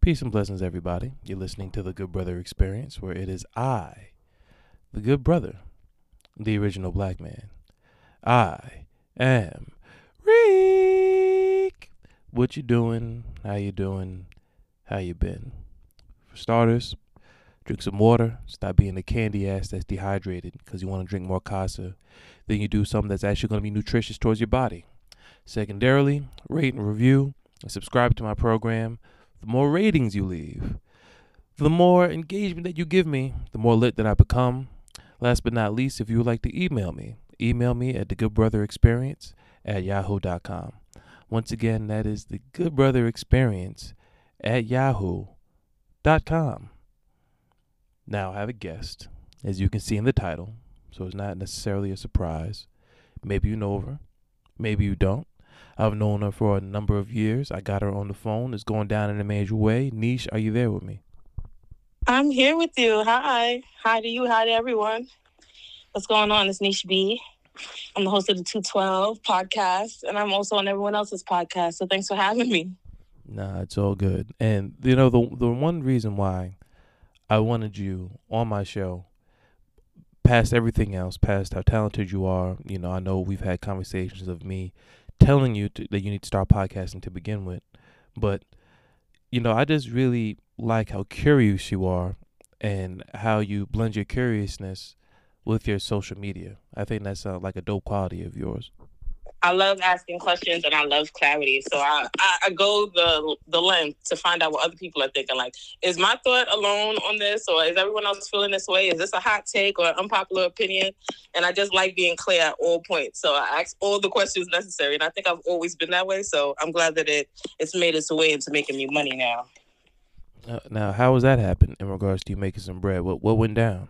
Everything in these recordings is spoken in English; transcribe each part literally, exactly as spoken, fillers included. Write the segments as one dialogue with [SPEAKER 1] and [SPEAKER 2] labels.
[SPEAKER 1] Peace and blessings, everybody. You're listening to the Good Brother Experience, where it is I, the Good Brother, the original black man. I am Reek. What you doing? How you doing? How you been? For starters, drink some water. Stop being a candy ass that's dehydrated because you want to drink more casa. Then you do something that's actually going to be nutritious towards your body. Secondarily, rate and review and subscribe to my program. The more ratings you leave, the more engagement that you give me, the more lit that I become. Last but not least, if you would like to email me, email me at thegoodbrotherexperience at yahoo dot com. Once again, that is the Good Brother Experience at yahoo dot com. Now, I have a guest, as you can see in the title, so it's not necessarily a surprise. Maybe you know her, maybe you don't. I've known her for a number of years. I got her on the phone. It's going down in a major way. Niche, are you there with me?
[SPEAKER 2] I'm here with you. Hi. Hi to you. Hi to everyone. What's going on? It's Niche B. I'm the host of the two twelve podcast, and I'm also on everyone else's podcast. So thanks for having me.
[SPEAKER 1] Nah, it's all good. And, you know, the the one reason why I wanted you on my show, past everything else, past how talented you are, you know, I know we've had conversations of me telling you to, that you need to start podcasting to begin with. But, you know, I just really like how curious you are and how you blend your curiousness with your social media. I think that's uh, like a dope quality of yours.
[SPEAKER 2] I love asking questions and I love clarity. So I, I, I go the the length to find out what other people are thinking. Like, is my thought alone on this, or is everyone else feeling this way? Is this a hot take or an unpopular opinion? And I just like being clear at all points. So I ask all the questions necessary. And I think I've always been that way. So I'm glad that it it's made its way into making me money now.
[SPEAKER 1] Uh, now, how was that happen in regards to you making some bread? What what went down?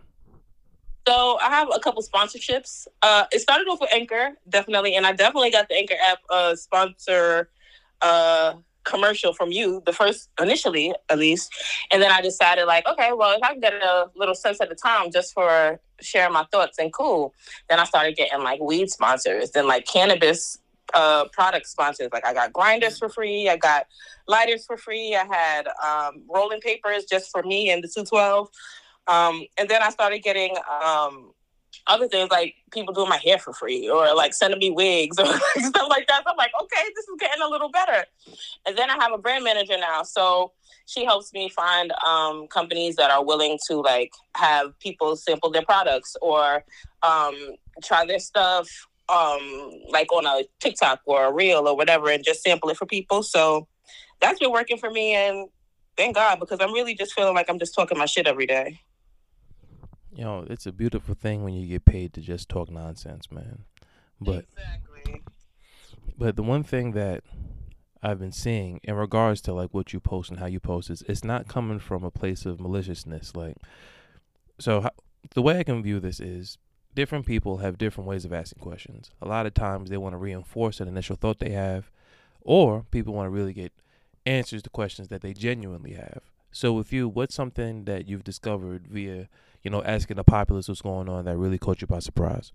[SPEAKER 2] So I have a couple sponsorships. Uh, it started off with Anchor, definitely, and I definitely got the Anchor app uh, sponsor uh, commercial from you, the first initially, at least. And then I decided, like, okay, well, if I can get a little sense at the time just for sharing my thoughts, and cool. Then I started getting like weed sponsors, then like cannabis uh, product sponsors. Like I got grinders for free, I got lighters for free, I had um, rolling papers just for me and the two twelve. Um, and then I started getting um, other things like people doing my hair for free or like sending me wigs or stuff like that. So I'm like, okay, this is getting a little better. And then I have a brand manager now. So she helps me find um, companies that are willing to like have people sample their products or um, try their stuff um, like on a TikTok or a reel or whatever and just sample it for people. So that's been working for me. And thank God, because I'm really just feeling like I'm just talking my shit every day.
[SPEAKER 1] You know, it's a beautiful thing when you get paid to just talk nonsense, man. But
[SPEAKER 2] exactly.
[SPEAKER 1] But the one thing that I've been seeing in regards to like what you post and how you post is it's not coming from a place of maliciousness. Like, so how, the way I can view this is different people have different ways of asking questions. A lot of times they want to reinforce an initial thought they have, or people want to really get answers to questions that they genuinely have. So with you, what's something that you've discovered via, you know, asking the populace what's going on that really caught you by surprise?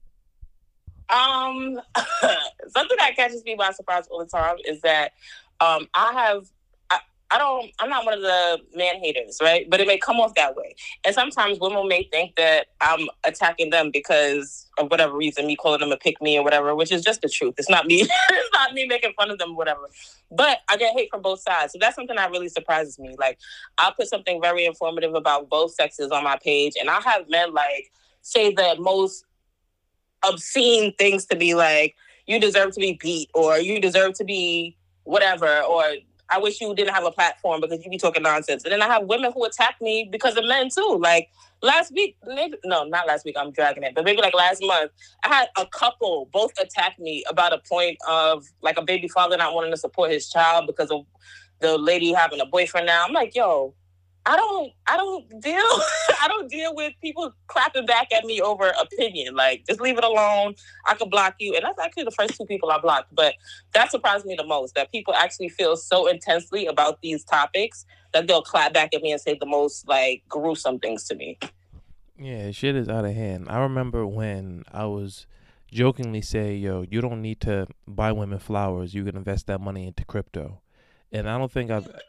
[SPEAKER 2] Um, something that catches me by surprise all the time is that um, I have, I, I don't, I'm not one of the man haters, right? But it may come off that way. And sometimes women may think that I'm attacking them because of whatever reason, me calling them a pick me or whatever, which is just the truth. It's not me. It's not me making fun of them or whatever. But I get hate from both sides. So that's something that really surprises me. Like, I'll put something very informative about both sexes on my page, and I'll have men, like, say the most obscene things to be like, you deserve to be beat, or you deserve to be whatever, or I wish you didn't have a platform because you be talking nonsense. And then I have women who attack me because of men too. Like last week, maybe, no, not last week, I'm dragging it, but maybe like last month, I had a couple both attack me about a point of like a baby father not wanting to support his child because of the lady having a boyfriend now. I'm like, yo, I don't, I don't deal, I don't deal with people clapping back at me over opinion. Like, just leave it alone. I could block you. And that's actually the first two people I blocked. But that surprised me the most, that people actually feel so intensely about these topics that they'll clap back at me and say the most, like, gruesome things to me.
[SPEAKER 1] Yeah, shit is out of hand. I remember when I was jokingly say, yo, you don't need to buy women flowers. You can invest that money into crypto. And I don't think I've...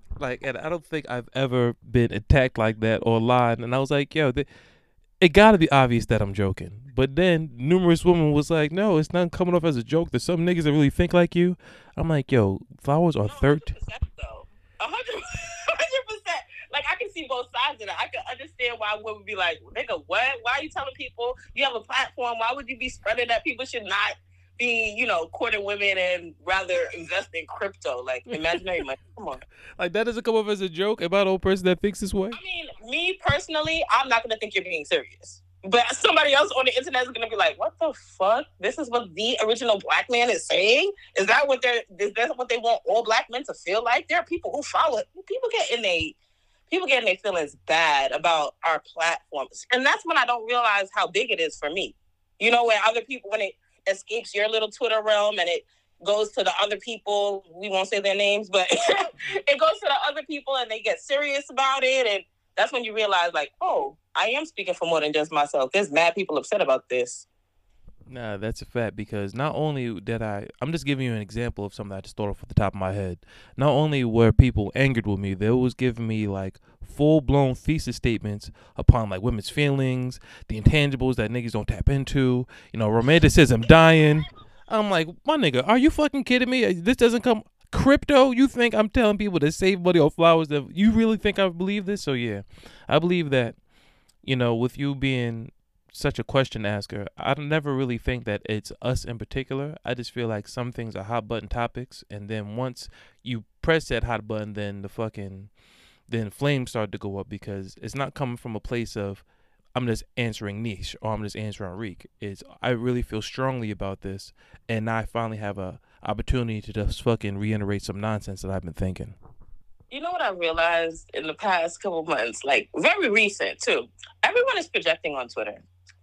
[SPEAKER 1] Like, and I don't think I've ever been attacked like that or lied. And I was like, yo, th- it got to be obvious that I'm joking. But then numerous women was like, no, it's not coming off as a joke. There's some niggas that really think like you. I'm like, yo, flowers are
[SPEAKER 2] No, hundred
[SPEAKER 1] thirteen.
[SPEAKER 2] percent though. A hundred, hundred percent. Like I can see both sides of it. I can understand why women would be like, nigga, what? Why are you telling people you have a platform? Why would you be spreading that people should not be, you know, courting women and rather invest in crypto, like imaginary money? Come on.
[SPEAKER 1] Like, that doesn't come off as a joke about an old person that thinks this way.
[SPEAKER 2] I mean, me personally, I'm not gonna think you're being serious. But somebody else on the internet is gonna be like, "What the fuck? This is what the original black man is saying? Is that what they're? Is that what they want all black men to feel like?" There are people who follow it. People get in they people get in their feelings bad about our platforms, and that's when I don't realize how big it is for me. You know, when other people, when it escapes your little Twitter realm and it goes to the other people, we won't say their names, but it goes to the other people and they get serious about it, and that's when you realize, like, oh, I am speaking for more than just myself. There's mad people upset about this.
[SPEAKER 1] Nah, that's a fact because not only did I, I'm just giving you an example of something I just thought off the top of my head. Not only were people angered with me, they was giving me like full blown thesis statements upon like women's feelings, the intangibles that niggas don't tap into, you know, romanticism dying. I'm like, my nigga, are you fucking kidding me? This doesn't come crypto. You think I'm telling people to save money on flowers? That you really think I believe this? So yeah, I believe that. You know, with you being such a question asker, I don't never really think that it's us in particular. I just feel like some things are hot button topics, and then once you press that hot button, then the fucking then flames start to go up because it's not coming from a place of I'm just answering niche or I'm just answering Reek. It's I really feel strongly about this, and now I finally have a opportunity to just fucking reiterate some nonsense that I've been thinking.
[SPEAKER 2] You know what I realized in the past couple months, like very recent too? Everyone is projecting on Twitter.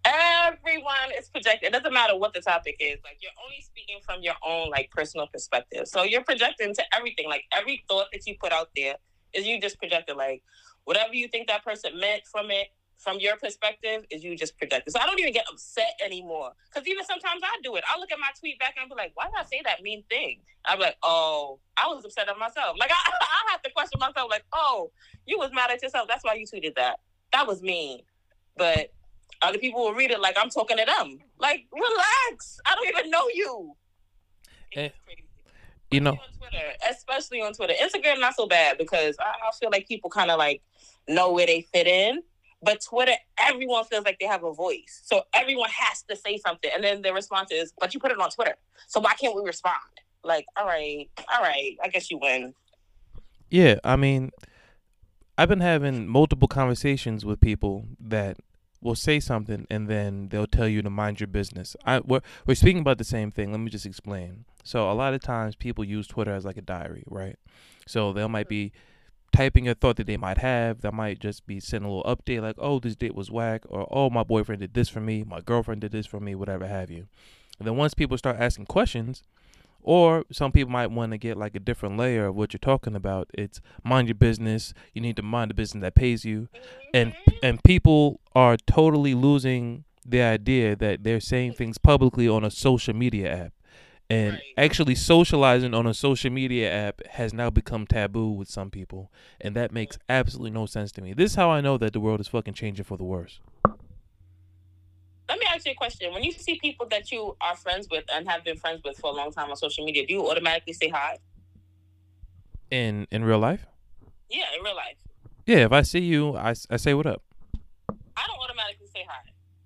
[SPEAKER 2] Everyone is projecting. It doesn't matter what the topic is. Like you're only speaking from your own like personal perspective. So you're projecting to everything. Like every thought that you put out there is you just projecting. Like whatever you think that person meant from it, from your perspective, is you just projecting. So I don't even get upset anymore. Because even sometimes I do it. I look at my tweet back and I'll be like, why did I say that mean thing? I'm like, oh, I was upset at myself. Like I, I have to question myself. Like, oh, you was mad at yourself. That's why you tweeted that. That was mean. But other people will read it like I'm talking to them. Like, relax. I don't even know you. It's
[SPEAKER 1] eh,
[SPEAKER 2] crazy.
[SPEAKER 1] you know,
[SPEAKER 2] on Twitter, especially on Twitter. Instagram not so bad because I, I feel like people kind of like know where they fit in. But Twitter, everyone feels like they have a voice. So everyone has to say something. And then their response is, but you put it on Twitter. So why can't we respond? Like, all right, all right, I guess you win.
[SPEAKER 1] Yeah, I mean, I've been having multiple conversations with people that will say something and then they'll tell you to mind your business. I we're, we're speaking about the same thing. Let me just explain. So a lot of times people use Twitter as like a diary, right? So they might be typing a thought that they might have. That might just be sending a little update like, oh, this date was whack, or oh, my boyfriend did this for me, my girlfriend did this for me, whatever have you. And then once people start asking questions, or some people might want to get like a different layer of what you're talking about. It's mind your business. You need to mind the business that pays you. And and people are totally losing the idea that they're saying things publicly on a social media app. And
[SPEAKER 2] Right.
[SPEAKER 1] actually socializing on a social media app has now become taboo with some people. And that makes absolutely no sense to me. This is how I know that the world is fucking changing for the worse.
[SPEAKER 2] Let me ask you a question. When you see people that you are friends with and have been friends with for a long time on social media, do you automatically say hi?
[SPEAKER 1] In in real life?
[SPEAKER 2] Yeah, in real life.
[SPEAKER 1] Yeah, if I see you, I, I say what up.
[SPEAKER 2] I don't automatically say hi.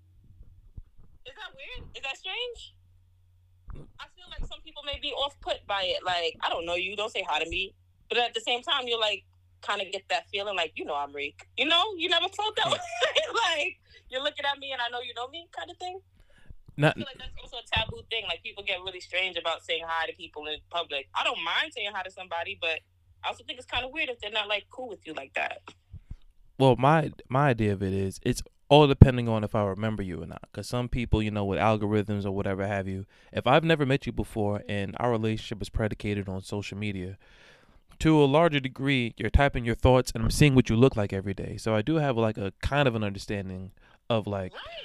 [SPEAKER 2] Is that weird? Is that strange? I feel like some people may be off put by it. Like, I don't know you, don't say hi to me. But at the same time, you're like, kind of get that feeling like, you know, I'm Reek. You know, you never felt that way. Like, you're looking at me and I know you know me kind of thing.
[SPEAKER 1] Not,
[SPEAKER 2] I feel like that's also a taboo thing. Like, people get really strange about saying hi to people in public. I don't mind saying hi to somebody, but I also think it's kind of weird if they're not, like, cool with you like that.
[SPEAKER 1] well, my my idea of it is it's all depending on if I remember you or not. Because some people, you know, with algorithms or whatever have you, if I've never met you before and our relationship is predicated on social media, to a larger degree, you're typing your thoughts and I'm seeing what you look like every day. So I do have like a kind of an understanding of like,
[SPEAKER 2] Right.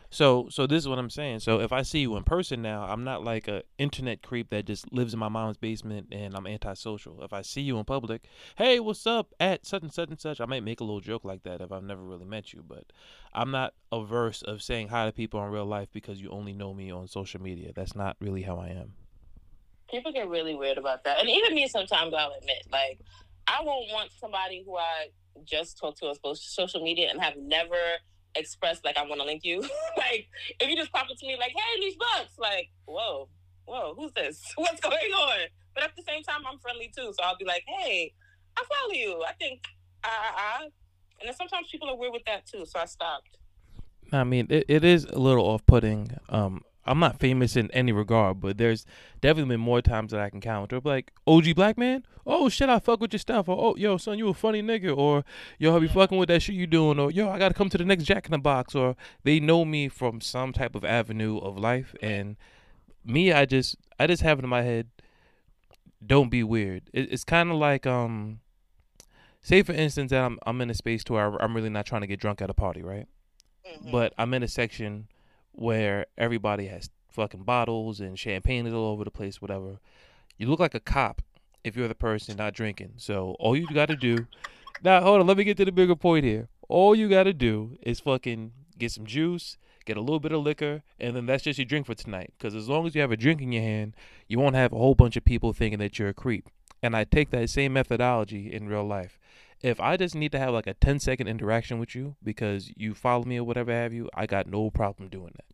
[SPEAKER 1] So so this is what I'm saying. So if I see you in person now, I'm not like a internet creep that just lives in my mom's basement and I'm antisocial. If I see you in public, hey, what's up at such and such and such, I might make a little joke like that if I've never really met you, but I'm not averse of saying hi to people in real life because you only know me on social media. That's not really how I am.
[SPEAKER 2] People get really weird about that. And even me sometimes, I'll admit, like, I won't want somebody who I just talked to on social media and have never expressed, like, I want to link you. Like, if you just pop up to me, like, hey, these bucks, like, whoa, whoa, who's this? What's going on? But at the same time, I'm friendly, too. So I'll be like, hey, I follow you. I think, I, I, and then sometimes people are weird with that, too. So I stopped.
[SPEAKER 1] I mean, it, it is a little off-putting. Um, I'm not famous in any regard, but there's definitely been more times that I can count. Or like, O G Black Man? Oh, shit, I fuck with your stuff. Or, oh, yo, son, you a funny nigga. Or, yo, I be fucking with that shit you doing. Or, yo, I got to come to the next Jack in the Box. Or they know me from some type of avenue of life. And me, I just, I just have it in my head, don't be weird. It, it's kind of like, um, say, for instance, that I'm, I'm in a space to where I'm really not trying to get drunk at a party, right? Mm-hmm. But I'm in a section where everybody has fucking bottles and champagne is all over the place, whatever. You look like a cop if you're the person not drinking. So all you got to do, now hold on, let me get to the bigger point here. All you got to do is fucking get some juice, get a little bit of liquor, and then that's just your drink for tonight. Because as long as you have a drink in your hand, you won't have a whole bunch of people thinking that you're a creep. And I take that same methodology in real life. If I just need to have like a ten second interaction with you because you follow me or whatever have you, I got no problem doing that.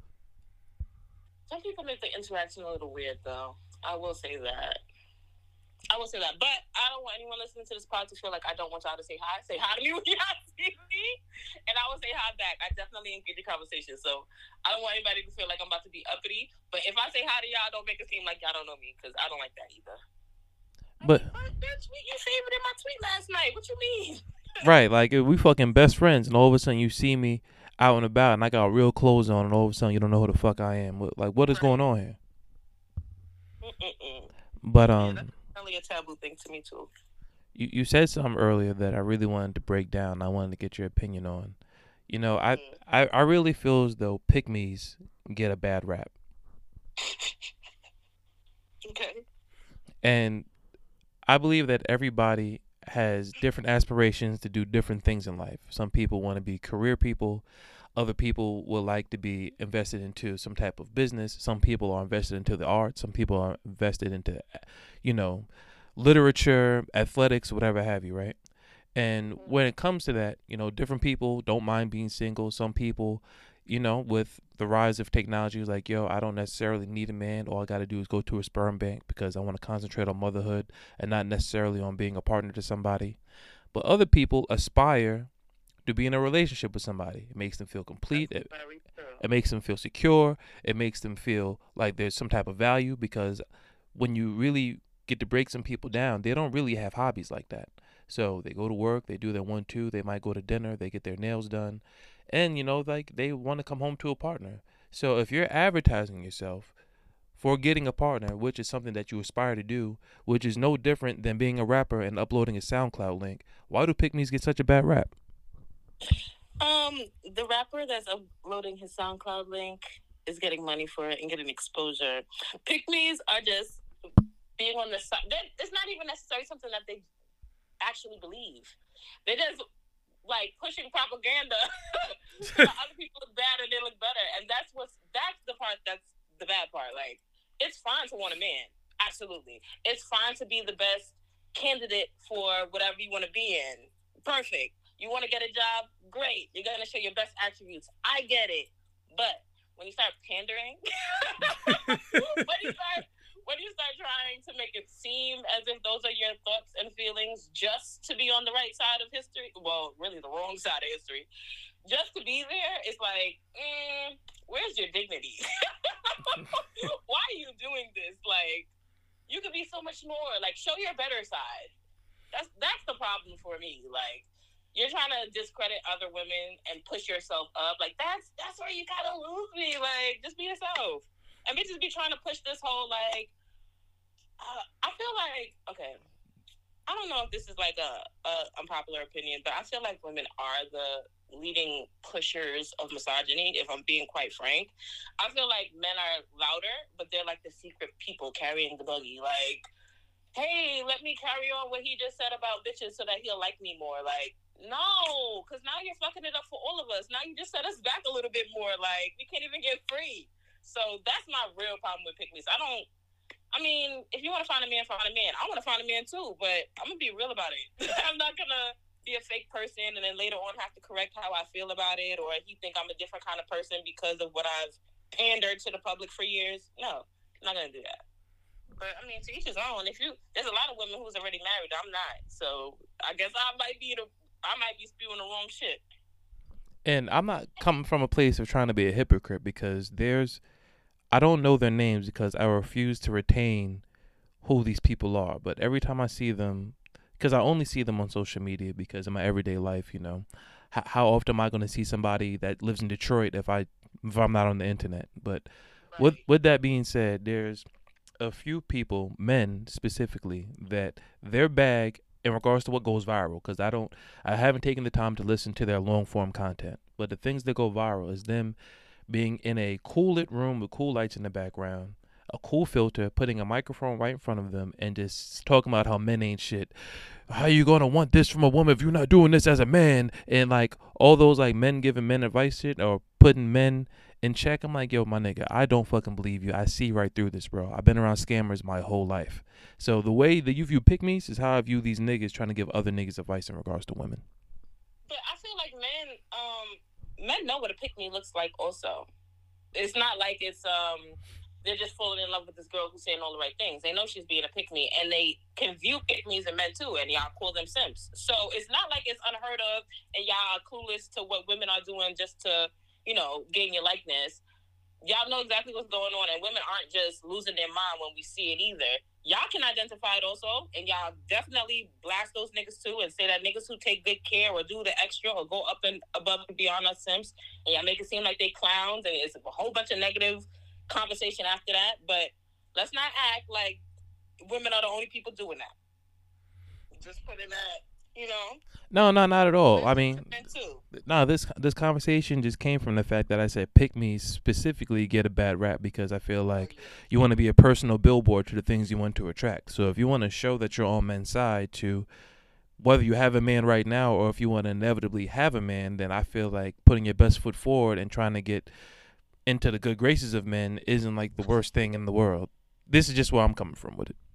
[SPEAKER 2] Some people make the interaction a little weird, though. I will say that. I will say that. But I don't want anyone listening to this pod to feel like I don't want y'all to say hi. Say hi to me when y'all see me. And I will say hi back. I definitely engage the conversation. So I don't want anybody to feel like I'm about to be uppity. But if I say hi to y'all, don't make it seem like y'all don't know me because I don't like that either.
[SPEAKER 1] But
[SPEAKER 2] bitch, you favorited my tweet last night. What you mean?
[SPEAKER 1] Right, like if we fucking best friends, and all of a sudden you see me out and about, and I got real clothes on, and all of a sudden you don't know who the fuck I am. Like, what is right. going on here? Mm-mm. But um,
[SPEAKER 2] yeah, that's definitely a taboo thing to me too.
[SPEAKER 1] You you said something earlier that I really wanted to break down. I wanted to get your opinion on. You know, I mm. I, I really feel as though pygmies get a bad rap.
[SPEAKER 2] Okay.
[SPEAKER 1] And I believe that everybody has different aspirations to do different things in life. Some people want to be career people. Other people would like to be invested into some type of business. Some people are invested into the arts. Some people are invested into, you know, literature, athletics, whatever have you, right? And when it comes to that, you know, different people don't mind being single. Some people, you know, with the rise of technology, like, yo, I don't necessarily need a man. All I got to do is go to a sperm bank because I want to concentrate on motherhood and not necessarily on being a partner to somebody. But other people aspire to be in a relationship with somebody. It makes them feel complete. It, it makes them feel secure. It makes them feel like there's some type of value because when you really get to break some people down, they don't really have hobbies like that. So they go to work, they do their one, two, they might go to dinner, they get their nails done. And, you know, like they want to come home to a partner. So if you're advertising yourself for getting a partner, which is something that you aspire to do, which is no different than being a rapper and uploading a SoundCloud link, why do pygmies get such a bad rap?
[SPEAKER 2] Um, the rapper that's uploading his SoundCloud link is getting money for it and getting exposure. Pygmies are just being on the side. It's not even necessarily something that they actually believe. They're just like pushing propaganda so other people look bad and they look better. And that's what's that's the part that's the bad part. Like, it's fine to want a man. Absolutely. It's fine to be the best candidate for whatever you want to be in. Perfect. You want to get a job? Great. You're going to show your best attributes. I get it. But when you start pandering, when you start when you start trying to make it seem as if those are your thoughts and feelings just to be on the right side of history, well, really the wrong side of history, just to be there, it's like, mm, where's your dignity? Why are you doing this? Like, you could be so much more. Like, show your better side. That's that's the problem for me. Like, you're trying to discredit other women and push yourself up. Like, that's that's where you gotta lose me. Like, just be yourself. And bitches be trying to push this whole, like, uh, I feel like, okay, I don't know if this is like a, a unpopular opinion, but I feel like women are the leading pushers of misogyny, if I'm being quite frank. I feel like men are louder, but they're like the secret people carrying the buggy. Like, hey, let me carry on what he just said about bitches so that he'll like me more. Like, no, because now you're fucking it up for all of us. Now you just set us back a little bit more. Like, we can't even get free. So that's my real problem with pick me's. I don't, I mean, if you want to find a man, find a man. I want to find a man too, but I'm going to be real about it. I'm not going to be a fake person and then later on have to correct how I feel about it, or he think I'm a different kind of person because of what I've pandered to the public for years. No, I'm not going to do that. But I mean, to each his own. If you, there's a lot of women who's already married. I'm not, so I guess I might be the, I might be spewing the wrong shit.
[SPEAKER 1] And I'm not coming from a place of trying to be a hypocrite, because there's, I don't know their names because I refuse to retain who these people are. But every time I see them, because I only see them on social media, because in my everyday life, you know, how, how often am I going to see somebody that lives in Detroit if I if I'm not on the internet? But right. with with that being said, there's a few people, men specifically, that their bag in regards to what goes viral, because I don't, I haven't taken the time to listen to their long form content, but the things that go viral is them being in a cool lit room with cool lights in the background, a cool filter, putting a microphone right in front of them, and just talking about how men ain't shit. How you gonna want this from a woman if you're not doing this as a man? And like all those like men giving men advice shit or putting men in check. I'm like, yo, my nigga, I don't fucking believe you. I see right through this, bro. I've been around scammers my whole life. So the way that you view pick me's is how I view these niggas trying to give other niggas advice in regards to women.
[SPEAKER 2] But I feel like men, um, men know what a pick me looks like. Also, it's not like it's um, they're just falling in love with this girl who's saying all the right things. They know she's being a pick me, and they can view pick me's and men too, and y'all call them simps. So it's not like it's unheard of, and y'all are clueless to what women are doing just to, you know, gain your likeness. Y'all know exactly what's going on, and women aren't just losing their mind when we see it either. Y'all can identify it also, and y'all definitely blast those niggas too and say that niggas who take good care or do the extra or go up and above and beyond us simps, and y'all make it seem like they clowns, and it's a whole bunch of negative conversation after that. But let's not act like women are the only people doing that. Just putting that, you know.
[SPEAKER 1] No, no, not at all. I mean, no, this this conversation just came from the fact that I said pick me specifically get a bad rap because I feel like you want to be a personal billboard to the things you want to attract. So if you want to show that you're on men's side to whether you have a man right now or if you want to inevitably have a man, then I feel like putting your best foot forward and trying to get into the good graces of men isn't like the worst thing in the world. This is just where I'm coming from with it.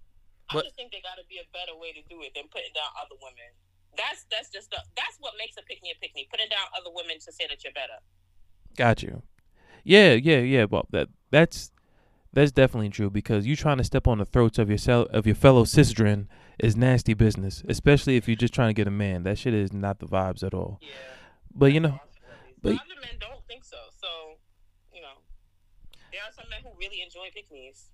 [SPEAKER 2] I just think there got to be a better way to do it than putting down other women. That's that's just the, that's what makes a pick me a pick me. Putting down other women to say that you're better.
[SPEAKER 1] Got you. Yeah, yeah, yeah. Well, that that's that's definitely true because you trying to step on the throats of your cel- of your fellow cisgen is nasty business, especially if you're just trying to get a man. That shit is not the vibes at all.
[SPEAKER 2] Yeah.
[SPEAKER 1] But you know,
[SPEAKER 2] but other men don't think so. So you know, there are some men who really enjoy pick me's.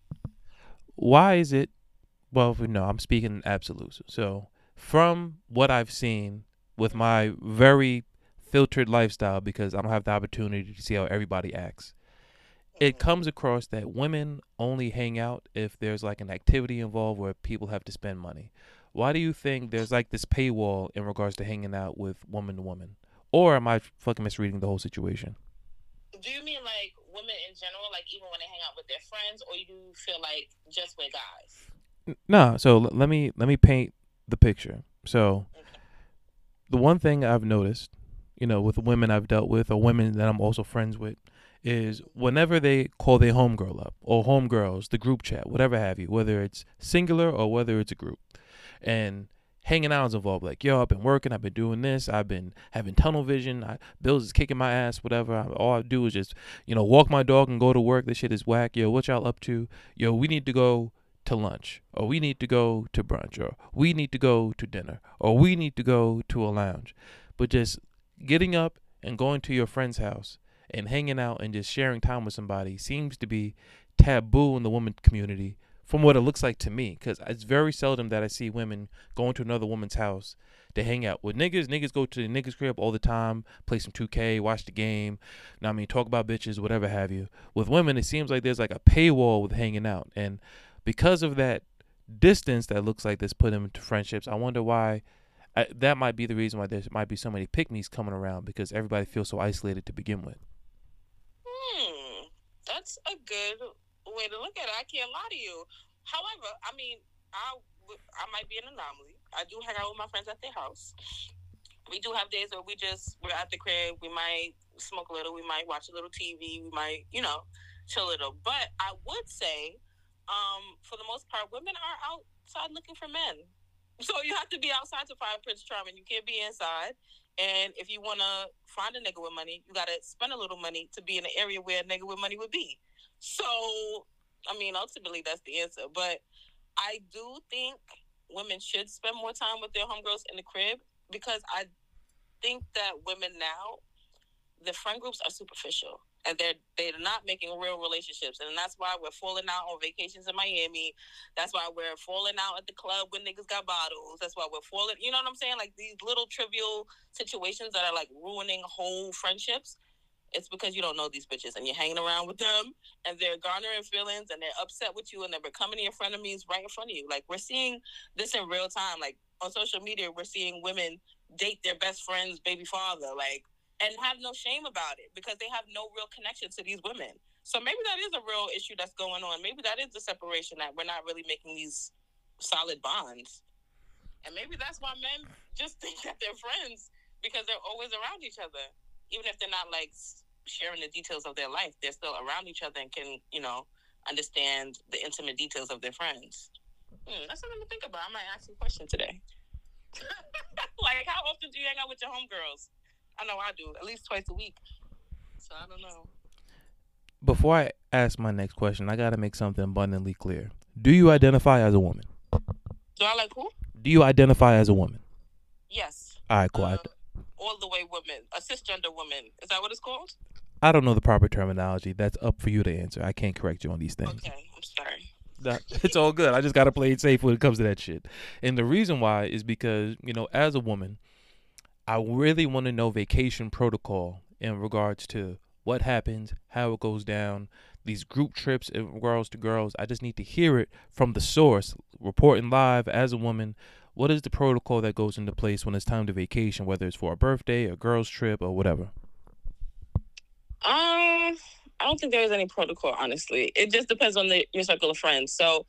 [SPEAKER 1] Why is it? Well, no, I'm speaking in absolutes. So, from what I've seen with my very filtered lifestyle, because I don't have the opportunity to see how everybody acts, it comes across that women only hang out if there's like an activity involved where people have to spend money. Why do you think there's like this paywall in regards to hanging out with woman to woman? Or am I fucking misreading the whole situation?
[SPEAKER 2] Do you mean like women in general, like even when they hang out with their friends, or you do feel like just with guys?
[SPEAKER 1] No, so l- let me let me paint the picture. So, okay. The one thing I've noticed, you know, with women I've dealt with or women that I'm also friends with, is whenever they call their homegirl up or homegirls, the group chat, whatever have you, whether it's singular or whether it's a group, and hanging out is involved. Like, yo, I've been working, I've been doing this, I've been having tunnel vision, I, bills is kicking my ass, whatever. I, all I do is just, you know, walk my dog and go to work. This shit is whack. Yo, what y'all up to? Yo, we need to go to lunch, or we need to go to brunch, or we need to go to dinner, or we need to go to a lounge. But just getting up and going to your friend's house and hanging out and just sharing time with somebody seems to be taboo in the woman community from what it looks like to me, because it's very seldom that I see women going to another woman's house to hang out. With niggas, niggas go to the niggas crib all the time, play some two K, watch the game, you know what I mean, talk about bitches, whatever have you. With women, it seems like there's like a paywall with hanging out, and because of that distance that looks like this put him into friendships. I wonder why. I, that might be the reason why there might be so many pick-me's coming around, because everybody feels so isolated to begin with.
[SPEAKER 2] Hmm, that's a good way to look at it. I can't lie to you. However, I mean, I, I might be an anomaly. I do hang out with my friends at their house. We do have days where we just, we're at the crib, we might smoke a little, we might watch a little T V, we might, you know, chill a little. But I would say, um, for the most part, women are outside looking for men. So you have to be outside to find Prince Charming. You can't be inside. And if you want to find a nigga with money, you got to spend a little money to be in an area where a nigga with money would be. So, I mean, ultimately, that's the answer. But I do think women should spend more time with their homegirls in the crib, because I think that women now, the friend groups are superficial. And they're they're not making real relationships. And that's why we're falling out on vacations in Miami. That's why we're falling out at the club when niggas got bottles. That's why we're falling, you know what I'm saying? Like these little trivial situations that are like ruining whole friendships. It's because you don't know these bitches and you're hanging around with them and they're garnering feelings and they're upset with you and they're becoming your frenemies right in front of you. Like we're seeing this in real time. Like on social media, we're seeing women date their best friend's baby father. Like, and have no shame about it because they have no real connection to these women. So maybe that is a real issue that's going on. Maybe that is the separation, that we're not really making these solid bonds. And maybe that's why men just think that they're friends, because they're always around each other. Even if they're not like sharing the details of their life, they're still around each other and can, you know, understand the intimate details of their friends. Hmm, that's something to think about. I might ask you a question today. Like, how often do you hang out with your homegirls? I know I do, at least twice a week. So I don't know.
[SPEAKER 1] Before I ask my next question, I got to make something abundantly clear. Do you identify as a woman?
[SPEAKER 2] Do I like who?
[SPEAKER 1] Do you identify as a woman?
[SPEAKER 2] Yes.
[SPEAKER 1] All right, cool.
[SPEAKER 2] Uh, all the way woman. A cisgender woman. Is that what it's called?
[SPEAKER 1] I don't know the proper terminology. That's up for you to answer. I can't correct you on these things.
[SPEAKER 2] Okay, I'm sorry.
[SPEAKER 1] That, it's all good. I just got to play it safe when it comes to that shit. And the reason why is because, you know, as a woman, I really want to know vacation protocol in regards to what happens, how it goes down, these group trips of girls to girls. I just need to hear it from the source, reporting live as a woman. What is the protocol that goes into place when it's time to vacation, whether it's for a birthday, a girl's trip, or whatever?
[SPEAKER 2] Um, I don't think there is any protocol, honestly. It just depends on the, your circle of friends. So,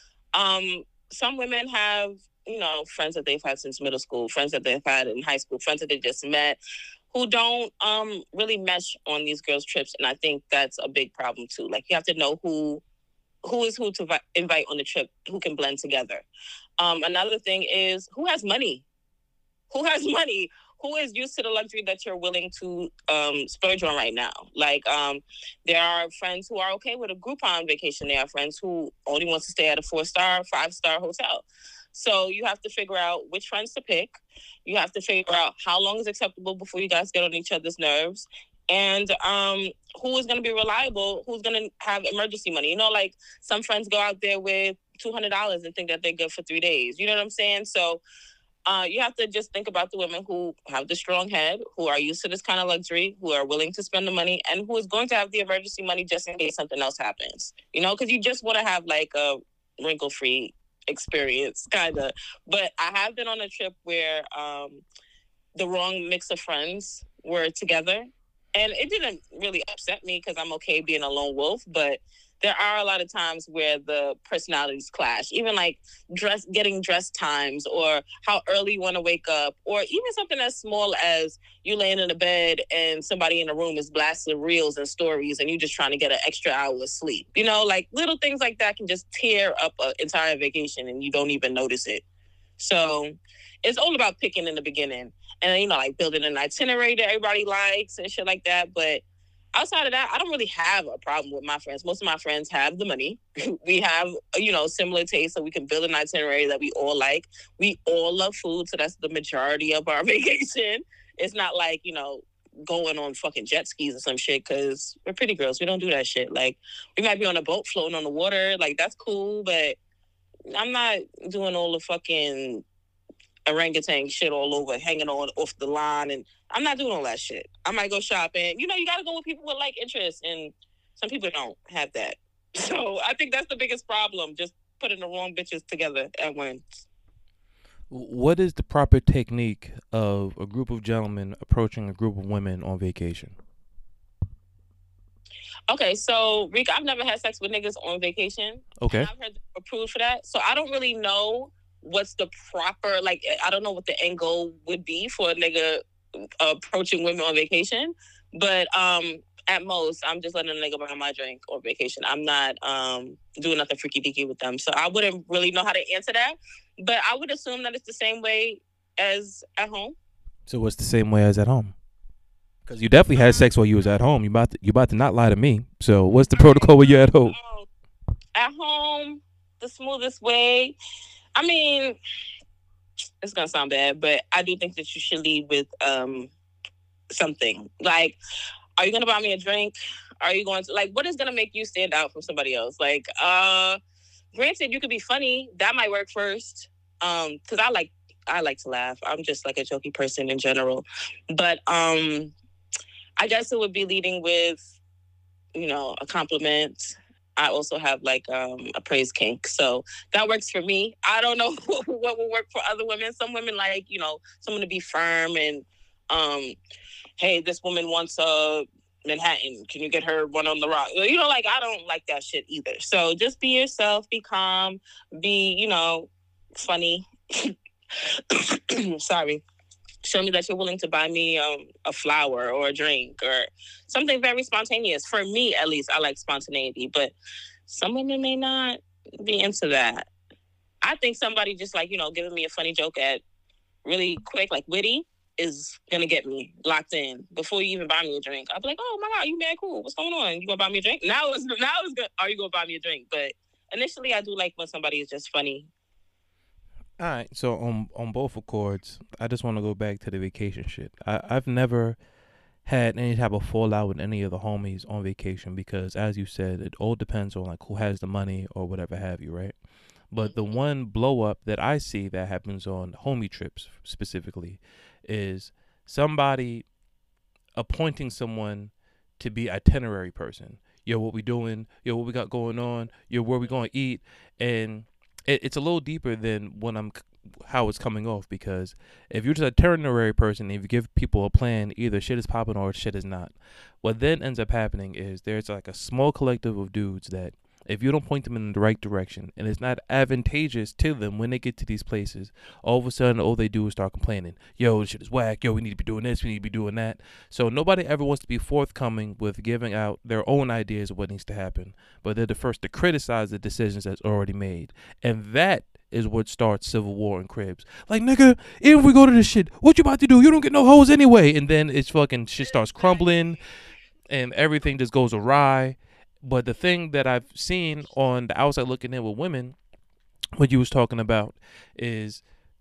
[SPEAKER 2] um, some women have, you know, friends that they've had since middle school, friends that they've had in high school, friends that they just met, who don't um really mesh on these girls' trips. And I think that's a big problem too. Like, you have to know who who is who to vi- invite on the trip, who can blend together. Um, another thing is who has money. Who has money? Who is used to the luxury that you're willing to um, splurge on right now? Like, um, there are friends who are okay with a Groupon vacation. There are friends who only want to stay at a four-star, five-star hotel. So you have to figure out which friends to pick. You have to figure out how long is acceptable before you guys get on each other's nerves. And um, who is going to be reliable, who's going to have emergency money. You know, like some friends go out there with two hundred dollars and think that they're good for three days. You know what I'm saying? So uh, you have to just think about the women who have the strong head, who are used to this kind of luxury, who are willing to spend the money, and who is going to have the emergency money just in case something else happens. You know, because you just want to have like a wrinkle-free experience, kind of. But I have been on a trip where um, the wrong mix of friends were together. And it didn't really upset me because I'm okay being a lone wolf, but there are a lot of times where the personalities clash, even like dress, getting dress times, or how early you want to wake up, or even something as small as you laying in a bed and somebody in the room is blasting reels and stories and you just trying to get an extra hour of sleep. You know, like little things like that can just tear up an entire vacation and you don't even notice it. So it's all about picking in the beginning and, you know, like building an itinerary that everybody likes and shit like that. But outside of that, I don't really have a problem with my friends. Most of my friends have the money. We have, you know, similar tastes, so we can build an itinerary that we all like. We all love food, so that's the majority of our vacation. It's not like, you know, going on fucking jet skis or some shit, because we're pretty girls. We don't do that shit. Like, we might be on a boat floating on the water. Like, that's cool, but I'm not doing all the fucking orangutan shit all over, hanging on off the line, and I'm not doing all that shit. I might go shopping. You know, you got to go with people with like interests, and some people don't have that. So I think that's the biggest problem. Just putting the wrong bitches together at once.
[SPEAKER 1] What is the proper technique of a group of gentlemen approaching a group of women on vacation?
[SPEAKER 2] Okay, so Rika, I've never had sex with niggas on vacation.
[SPEAKER 1] Okay.
[SPEAKER 2] And I've heard approved for that. So I don't really know what's the proper, like, I don't know what the end goal would be for a nigga approaching women on vacation. But um, at most, I'm just letting a nigga buy my drink on vacation. I'm not um, doing nothing freaky deaky with them. So I wouldn't really know how to answer that. But I would assume that it's the same way as at home.
[SPEAKER 1] So what's the same way as at home? Because you definitely had sex while you was at home. You about to, you about to not lie to me. So what's the protocol when you're at home?
[SPEAKER 2] At home, the smoothest way. I mean, it's gonna sound bad, but I do think that you should lead with um something. Like, are you gonna buy me a drink? Are you going to, like, what is gonna make you stand out from somebody else? Like, uh, granted, you could be funny. That might work first. Um, because I like I like to laugh. I'm just like a jokey person in general. But um. I guess it would be leading with, you know, a compliment. I also have like um, a praise kink. So that works for me. I don't know what will work for other women. Some women like, you know, someone to be firm and, um, hey, this woman wants a Manhattan. Can you get her one on the rock? You know, like, I don't like that shit either. So just be yourself, be calm, be, you know, funny. Sorry. Show me that you're willing to buy me um, a flower or a drink or something very spontaneous. For me, at least, I like spontaneity, but some women may not be into that. I think somebody just like, you know, giving me a funny joke at really quick, like witty, is going to get me locked in before you even buy me a drink. I'll be like, oh my God, you mad cool. What's going on? You going to buy me a drink? Now it's, now it's good. Are you going to buy me a drink? But initially, I do like when somebody is just funny.
[SPEAKER 1] All right, so on on both accords, I just want to go back to the vacation shit. I, I've never had any type of fallout with any of the homies on vacation because, as you said, it all depends on like who has the money or whatever have you, right? But the one blow up that I see that happens on homie trips specifically is somebody appointing someone to be itinerary person. Yo, what we doing? Yo, what we got going on? Yo, where we going to eat? And it, it's a little deeper than when I'm how it's coming off, because if you're just a itinerary person and if you give people a plan, either shit is popping or shit is not. What then ends up happening is there's like a small collective of dudes that if you don't point them in the right direction and it's not advantageous to them when they get to these places, all of a sudden all they do is start complaining. Yo, this shit is whack. Yo, we need to be doing this. We need to be doing that. So nobody ever wants to be forthcoming with giving out their own ideas of what needs to happen. But they're the first to criticize the decisions that's already made. And that is what starts civil war in cribs. Like, nigga, even if we go to this shit, what you about to do? You don't get no hoes anyway. And then it's fucking shit starts crumbling and everything just goes awry. But the thing that I've seen on the outside looking in with women, what you was talking about, is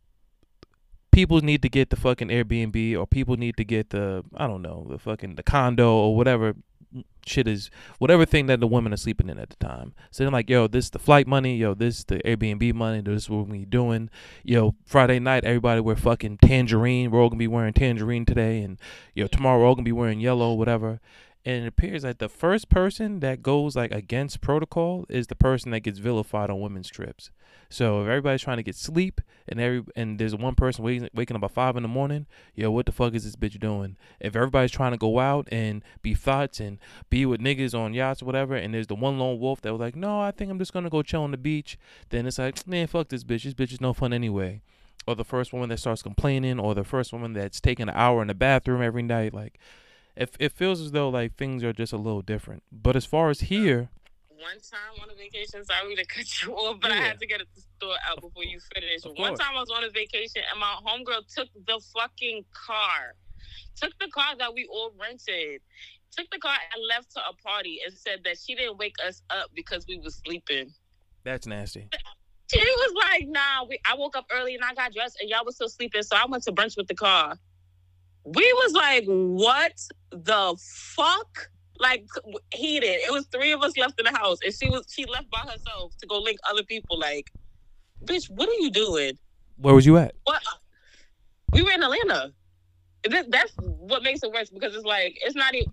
[SPEAKER 1] people need to get the fucking Airbnb, or people need to get the, I don't know, the fucking the condo or whatever shit is, whatever thing that the women are sleeping in at the time. So they're like, yo, this is the flight money, yo, this is the Airbnb money, this is what we doing. Yo, Friday night, everybody wear fucking tangerine. We're all gonna be wearing tangerine today, and yo, tomorrow we're all gonna be wearing yellow, whatever. And it appears that the first person that goes like against protocol is the person that gets vilified on women's trips. So if everybody's trying to get sleep and every and there's one person waking, waking up at five in the morning, yo, what the fuck is this bitch doing? If everybody's trying to go out and be thoughts and be with niggas on yachts or whatever, and there's the one lone wolf that was like, no, I think I'm just gonna go chill on the beach, then it's like, man, fuck this bitch. This bitch is no fun anyway. Or the first woman that starts complaining, or the first woman that's taking an hour in the bathroom every night, like. It, it feels as though like things are just a little different. But as far as here,
[SPEAKER 2] one time on a vacation, sorry to cut you off, but yeah. I had to get the store out before you finish. One time I was on a vacation and my homegirl took the fucking car, took the car that we all rented, took the car and left to a party and said that she didn't wake us up because we was sleeping.
[SPEAKER 1] That's nasty.
[SPEAKER 2] She was like, nah, we, I woke up early and I got dressed and y'all was still sleeping, so I went to brunch with the car. We was like, what the fuck? Like, heated. It was three of us left in the house, and she was she left by herself to go link other people. Like, bitch, what are you doing?
[SPEAKER 1] Where was you at?
[SPEAKER 2] What? We were in Atlanta. That, that's what makes it worse, because it's like, it's not even, it,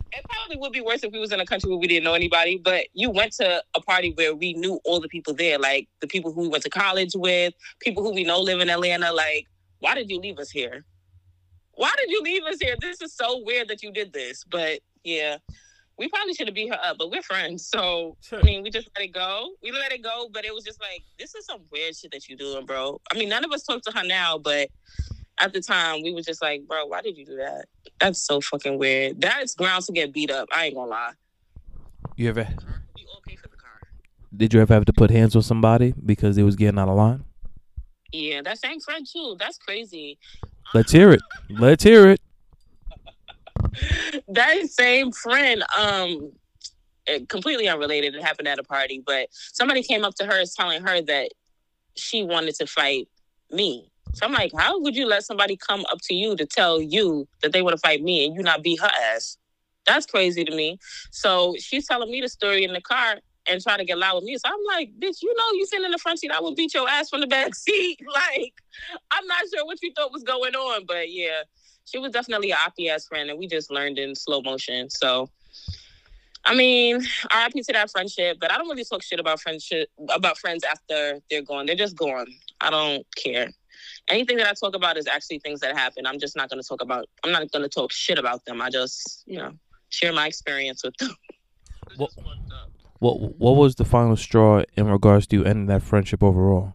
[SPEAKER 2] It probably would be worse if we was in a country where we didn't know anybody, but you went to a party where we knew all the people there, like the people who we went to college with, people who we know live in Atlanta. Like, why did you leave us here? Why did you leave us here? This is so weird that you did this. But yeah, we probably should have beat her up, but we're friends. So, I mean, we just let it go. We let it go, but it was just like, this is some weird shit that you're doing, bro. I mean, none of us talk to her now, but at the time, we were just like, bro, why did you do that? That's so fucking weird. That's grounds to get beat up. I ain't gonna lie.
[SPEAKER 1] You ever?
[SPEAKER 2] You all pay for the car.
[SPEAKER 1] Did you ever have to put hands on somebody because they was getting out of line?
[SPEAKER 2] Yeah, that same friend too. That's crazy.
[SPEAKER 1] Let's hear it. Let's hear it.
[SPEAKER 2] That same friend, um, completely unrelated. It happened at a party, but somebody came up to her telling her that she wanted to fight me. So I'm like, how would you let somebody come up to you to tell you that they want to fight me and you not beat her ass? That's crazy to me. So she's telling me the story in the car and trying to get loud with me. So I'm like, bitch, you know you sitting in the front seat. I would beat your ass from the back seat. Like, I'm not sure what you thought was going on, but yeah, she was definitely an oppy ass friend, and we just learned in slow motion. So, I mean, R I P to that friendship, but I don't really talk shit about friendship about friends after they're gone. They're just gone. I don't care. Anything that I talk about is actually things that happen. I'm just not going to talk about, I'm not going to talk shit about them. I just, you know, share my experience with them.
[SPEAKER 1] What, what, what was the final straw in regards to you ending that friendship overall?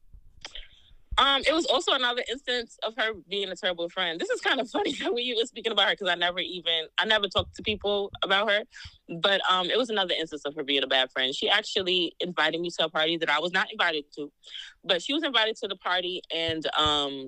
[SPEAKER 2] Um, it was also another instance of her being a terrible friend. This is kind of funny that we were speaking about her because I never even, I never talked to people about her. But um, it was another instance of her being a bad friend. She actually invited me to a party that I was not invited to. But she was invited to the party, and um,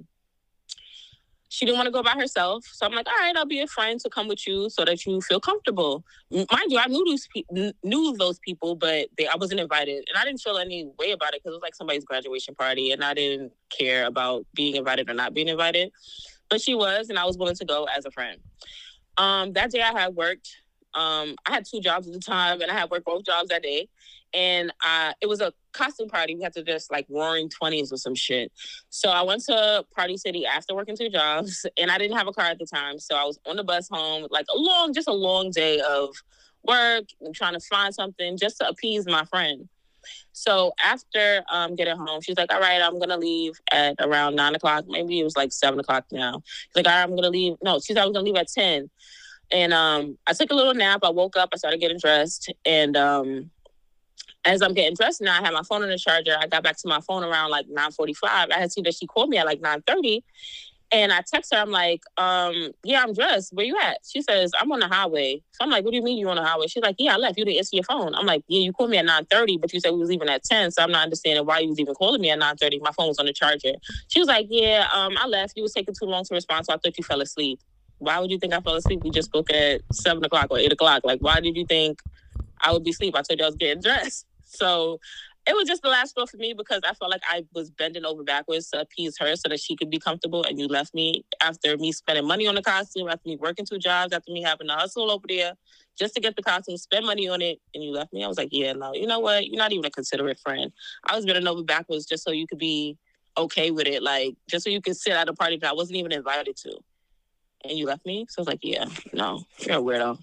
[SPEAKER 2] she didn't want to go by herself. So I'm like, all right, I'll be a friend to come with you so that you feel comfortable. Mind you, I knew those, pe- knew those people, but they, I wasn't invited. And I didn't feel any way about it because it was like somebody's graduation party, and I didn't care about being invited or not being invited. But she was, and I was willing to go as a friend. Um, that day I had worked. Um, I had two jobs at the time, and I had worked both jobs that day. And uh, it was a costume party. We had to just like roaring twenties or some shit. So I went to Party City after working two jobs, and I didn't have a car at the time. So I was on the bus home, like a long, just a long day of work and trying to find something just to appease my friend. So after um, getting home, she's like, all right, I'm going to leave at around nine o'clock. Maybe it was like seven o'clock now. She's like, all right, I'm going to leave. No, she said I was going to leave at ten. And um, I took a little nap. I woke up. I started getting dressed. And um, as I'm getting dressed now, I had my phone on the charger. I got back to my phone around like nine forty-five. I had seen that she called me at like nine thirty. And I text her. I'm like, um, yeah, I'm dressed. Where you at? She says, I'm on the highway. So I'm like, what do you mean you on the highway? She's like, yeah, I left. You didn't answer your phone. I'm like, yeah, you called me at nine thirty, but you said we was leaving at ten. So I'm not understanding why you was even calling me at nine thirty. My phone was on the charger. She was like, yeah, um, I left. You was taking too long to respond, so I thought you fell asleep. Why would you think I fell asleep? We just spoke at seven o'clock or eight o'clock. Like, why did you think I would be asleep? I told you I was getting dressed. So it was just the last straw for me because I felt like I was bending over backwards to appease her so that she could be comfortable. And you left me after me spending money on the costume, after me working two jobs, after me having to hustle over there just to get the costume, spend money on it, and you left me. I was like, yeah, no, you know what? You're not even a considerate friend. I was bending over backwards just so you could be okay with it, like just so you could sit at a party that I wasn't even invited to. And you left me. So I was like, yeah, no, you're a weirdo.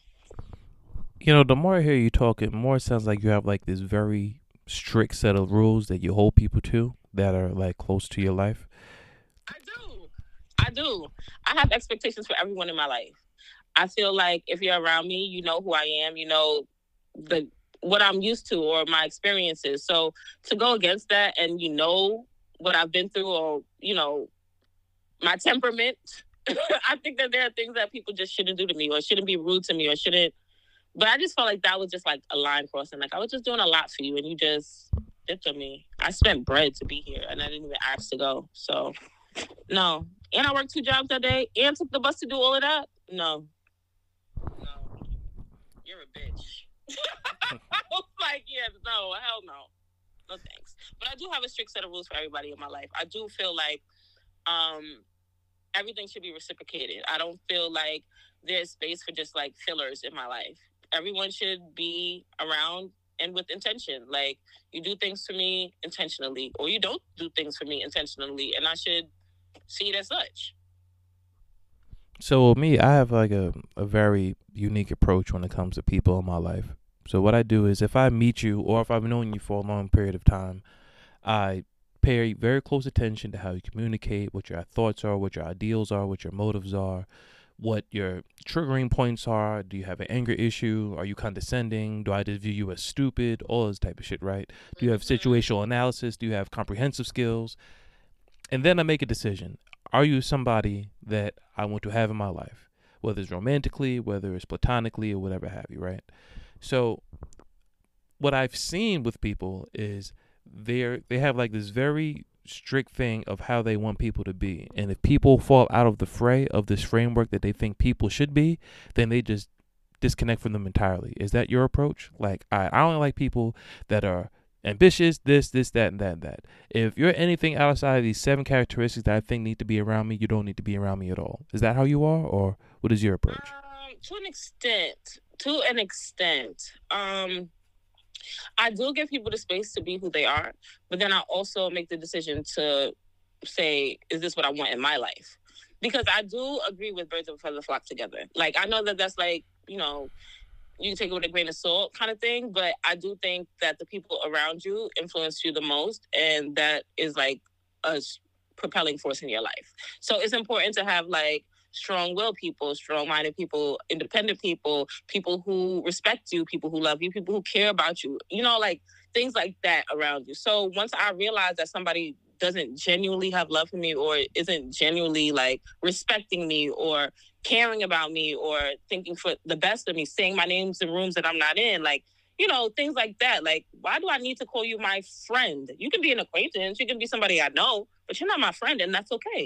[SPEAKER 1] You know, the more I hear you talking, the more it sounds like you have like this very strict set of rules that you hold people to that are like close to your life.
[SPEAKER 2] I do. I do. I have expectations for everyone in my life. I feel like if you're around me, you know who I am, you know the what I'm used to or my experiences. So to go against that and you know what I've been through or, you know, my temperament, I think that there are things that people just shouldn't do to me or shouldn't be rude to me or shouldn't. But I just felt like that was just like a line crossing. Like I was just doing a lot for you and you just dipped on me. I spent bread to be here and I didn't even ask to go. So no. And I worked two jobs that day and took the bus to do all of that. No. No. You're a bitch. I was like, yeah, no, hell no. No thanks. But I do have a strict set of rules for everybody in my life. I do feel like um, everything should be reciprocated. I don't feel like there's space for just like fillers in my life. Everyone should be around and with intention. Like you do things for me intentionally or you don't do things for me intentionally. And I should see it as such.
[SPEAKER 1] So me, I have like a, a very unique approach when it comes to people in my life. So what I do is if I meet you or if I've known you for a long period of time, I pay very close attention to how you communicate, what your thoughts are, what your ideals are, what your motives are, what your triggering points are. Do you have an anger issue? Are you condescending? Do I just view you as stupid? All this type of shit, right? Do you have situational analysis? Do you have comprehensive skills? And then I make a decision. Are you somebody that I want to have in my life? Whether it's romantically, whether it's platonically, or whatever have you, right? So what I've seen with people is they're they have like this very strict thing of how they want people to be. And if people fall out of the fray of this framework that they think people should be, then they just disconnect from them entirely. Is that your approach? Like I, I only like people that are ambitious, this, this, that, and that, and that. If you're anything outside of these seven characteristics that I think need to be around me, you don't need to be around me at all. Is that how you are, or what is your approach?
[SPEAKER 2] Um, to an extent, to an extent, um, I do give people the space to be who they are, but then I also make the decision to say, is this what I want in my life? Because I do agree with birds of a feather flock together. Like, I know that that's like, you know, you can take it with a grain of salt kind of thing, but I do think that the people around you influence you the most, and that is like a propelling force in your life. So it's important to have like strong-willed people, strong-minded people, independent people, people who respect you, people who love you, people who care about you, you know, like things like that around you. So once I realize that somebody doesn't genuinely have love for me, or isn't genuinely like respecting me or caring about me or thinking for the best of me, saying my names in rooms that I'm not in, like, you know, things like that. Like, why do I need to call you my friend? You can be an acquaintance, you can be somebody I know, but you're not my friend, and that's okay.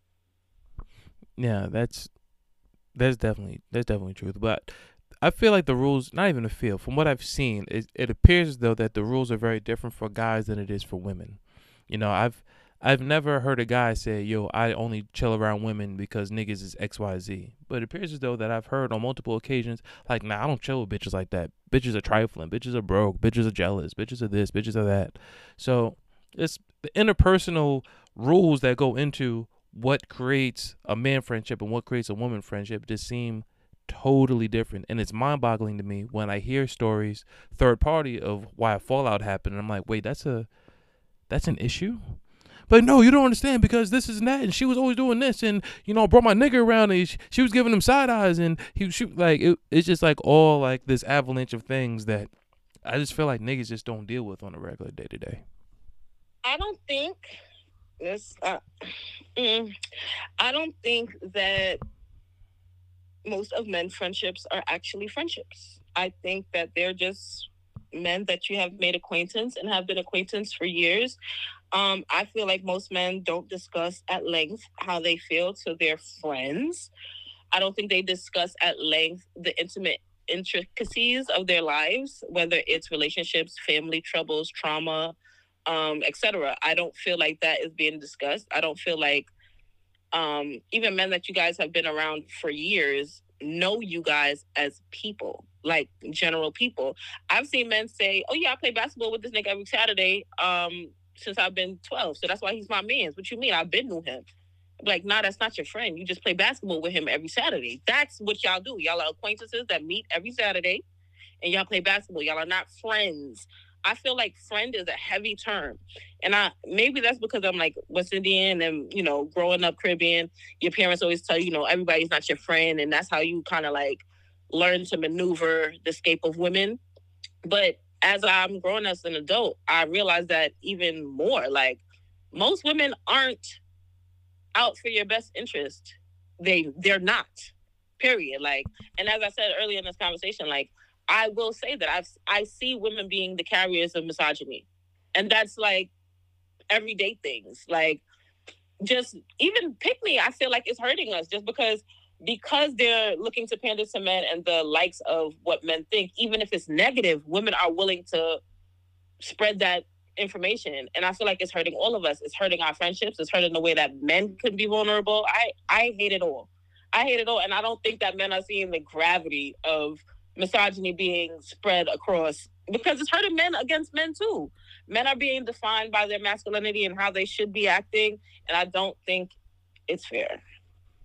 [SPEAKER 1] Yeah, that's that's definitely that's definitely truth. But I feel like the rules, not even a feel, from what I've seen, it, it appears as though that the rules are very different for guys than it is for women. You know, I've I've never heard a guy say, "Yo, I only chill around women because niggas is X Y Z." But it appears as though that I've heard on multiple occasions, like, "Nah, I don't chill with bitches like that. Bitches are trifling. Bitches are broke. Bitches are jealous. Bitches are this. Bitches are that." So it's the interpersonal rules that go into what creates a man friendship and what creates a woman friendship just seem totally different. And it's mind boggling to me when I hear stories, third party, of why a fallout happened. And I'm like, wait, that's a that's an issue? But no, you don't understand because this is and that, and she was always doing this, and you know, brought my nigga around, and she, she was giving him side eyes, and he she like it, it's just like all like this avalanche of things that I just feel like niggas just don't deal with on a regular day to day.
[SPEAKER 2] I don't think this. Uh, mm, I don't think that most of men friendships are actually friendships. I think that they're just men that you have made acquaintance and have been acquaintance for years. Um, I feel like most men don't discuss at length how they feel to their friends. I don't think they discuss at length the intimate intricacies of their lives, whether it's relationships, family troubles, trauma, um, et cetera. I don't feel like that is being discussed. I don't feel like um, even men that you guys have been around for years know you guys as people, like general people. I've seen men say, "Oh yeah, I play basketball with this nigga every Saturday um, since I've been twelve, so that's why he's my man." What you mean? I've been knew him. Like, nah, that's not your friend. You just play basketball with him every Saturday. That's what y'all do. Y'all are acquaintances that meet every Saturday, and y'all play basketball. Y'all are not friends. I feel like friend is a heavy term. And I maybe that's because I'm like West Indian and, you know, growing up Caribbean, your parents always tell you, you know, everybody's not your friend. And that's how you kind of like learn to maneuver the scape of women. But as I'm growing as an adult, I realize that even more. Like, most women aren't out for your best interest. They they're not. Period. Like, and as I said earlier in this conversation, like, I will say that I've I see women being the carriers of misogyny, and that's like everyday things. Like, just even pick me. I feel like it's hurting us just because because they're looking to pander to men and the likes of what men think. Even if it's negative, women are willing to spread that information, and I feel like it's hurting all of us. It's hurting our friendships. It's hurting the way that men can be vulnerable. I I hate it all. I hate it all, and I don't think that men are seeing the gravity of misogyny being spread across, because it's hurting men against men too. Men are being defined by their masculinity and how they should be acting, and I don't think it's fair.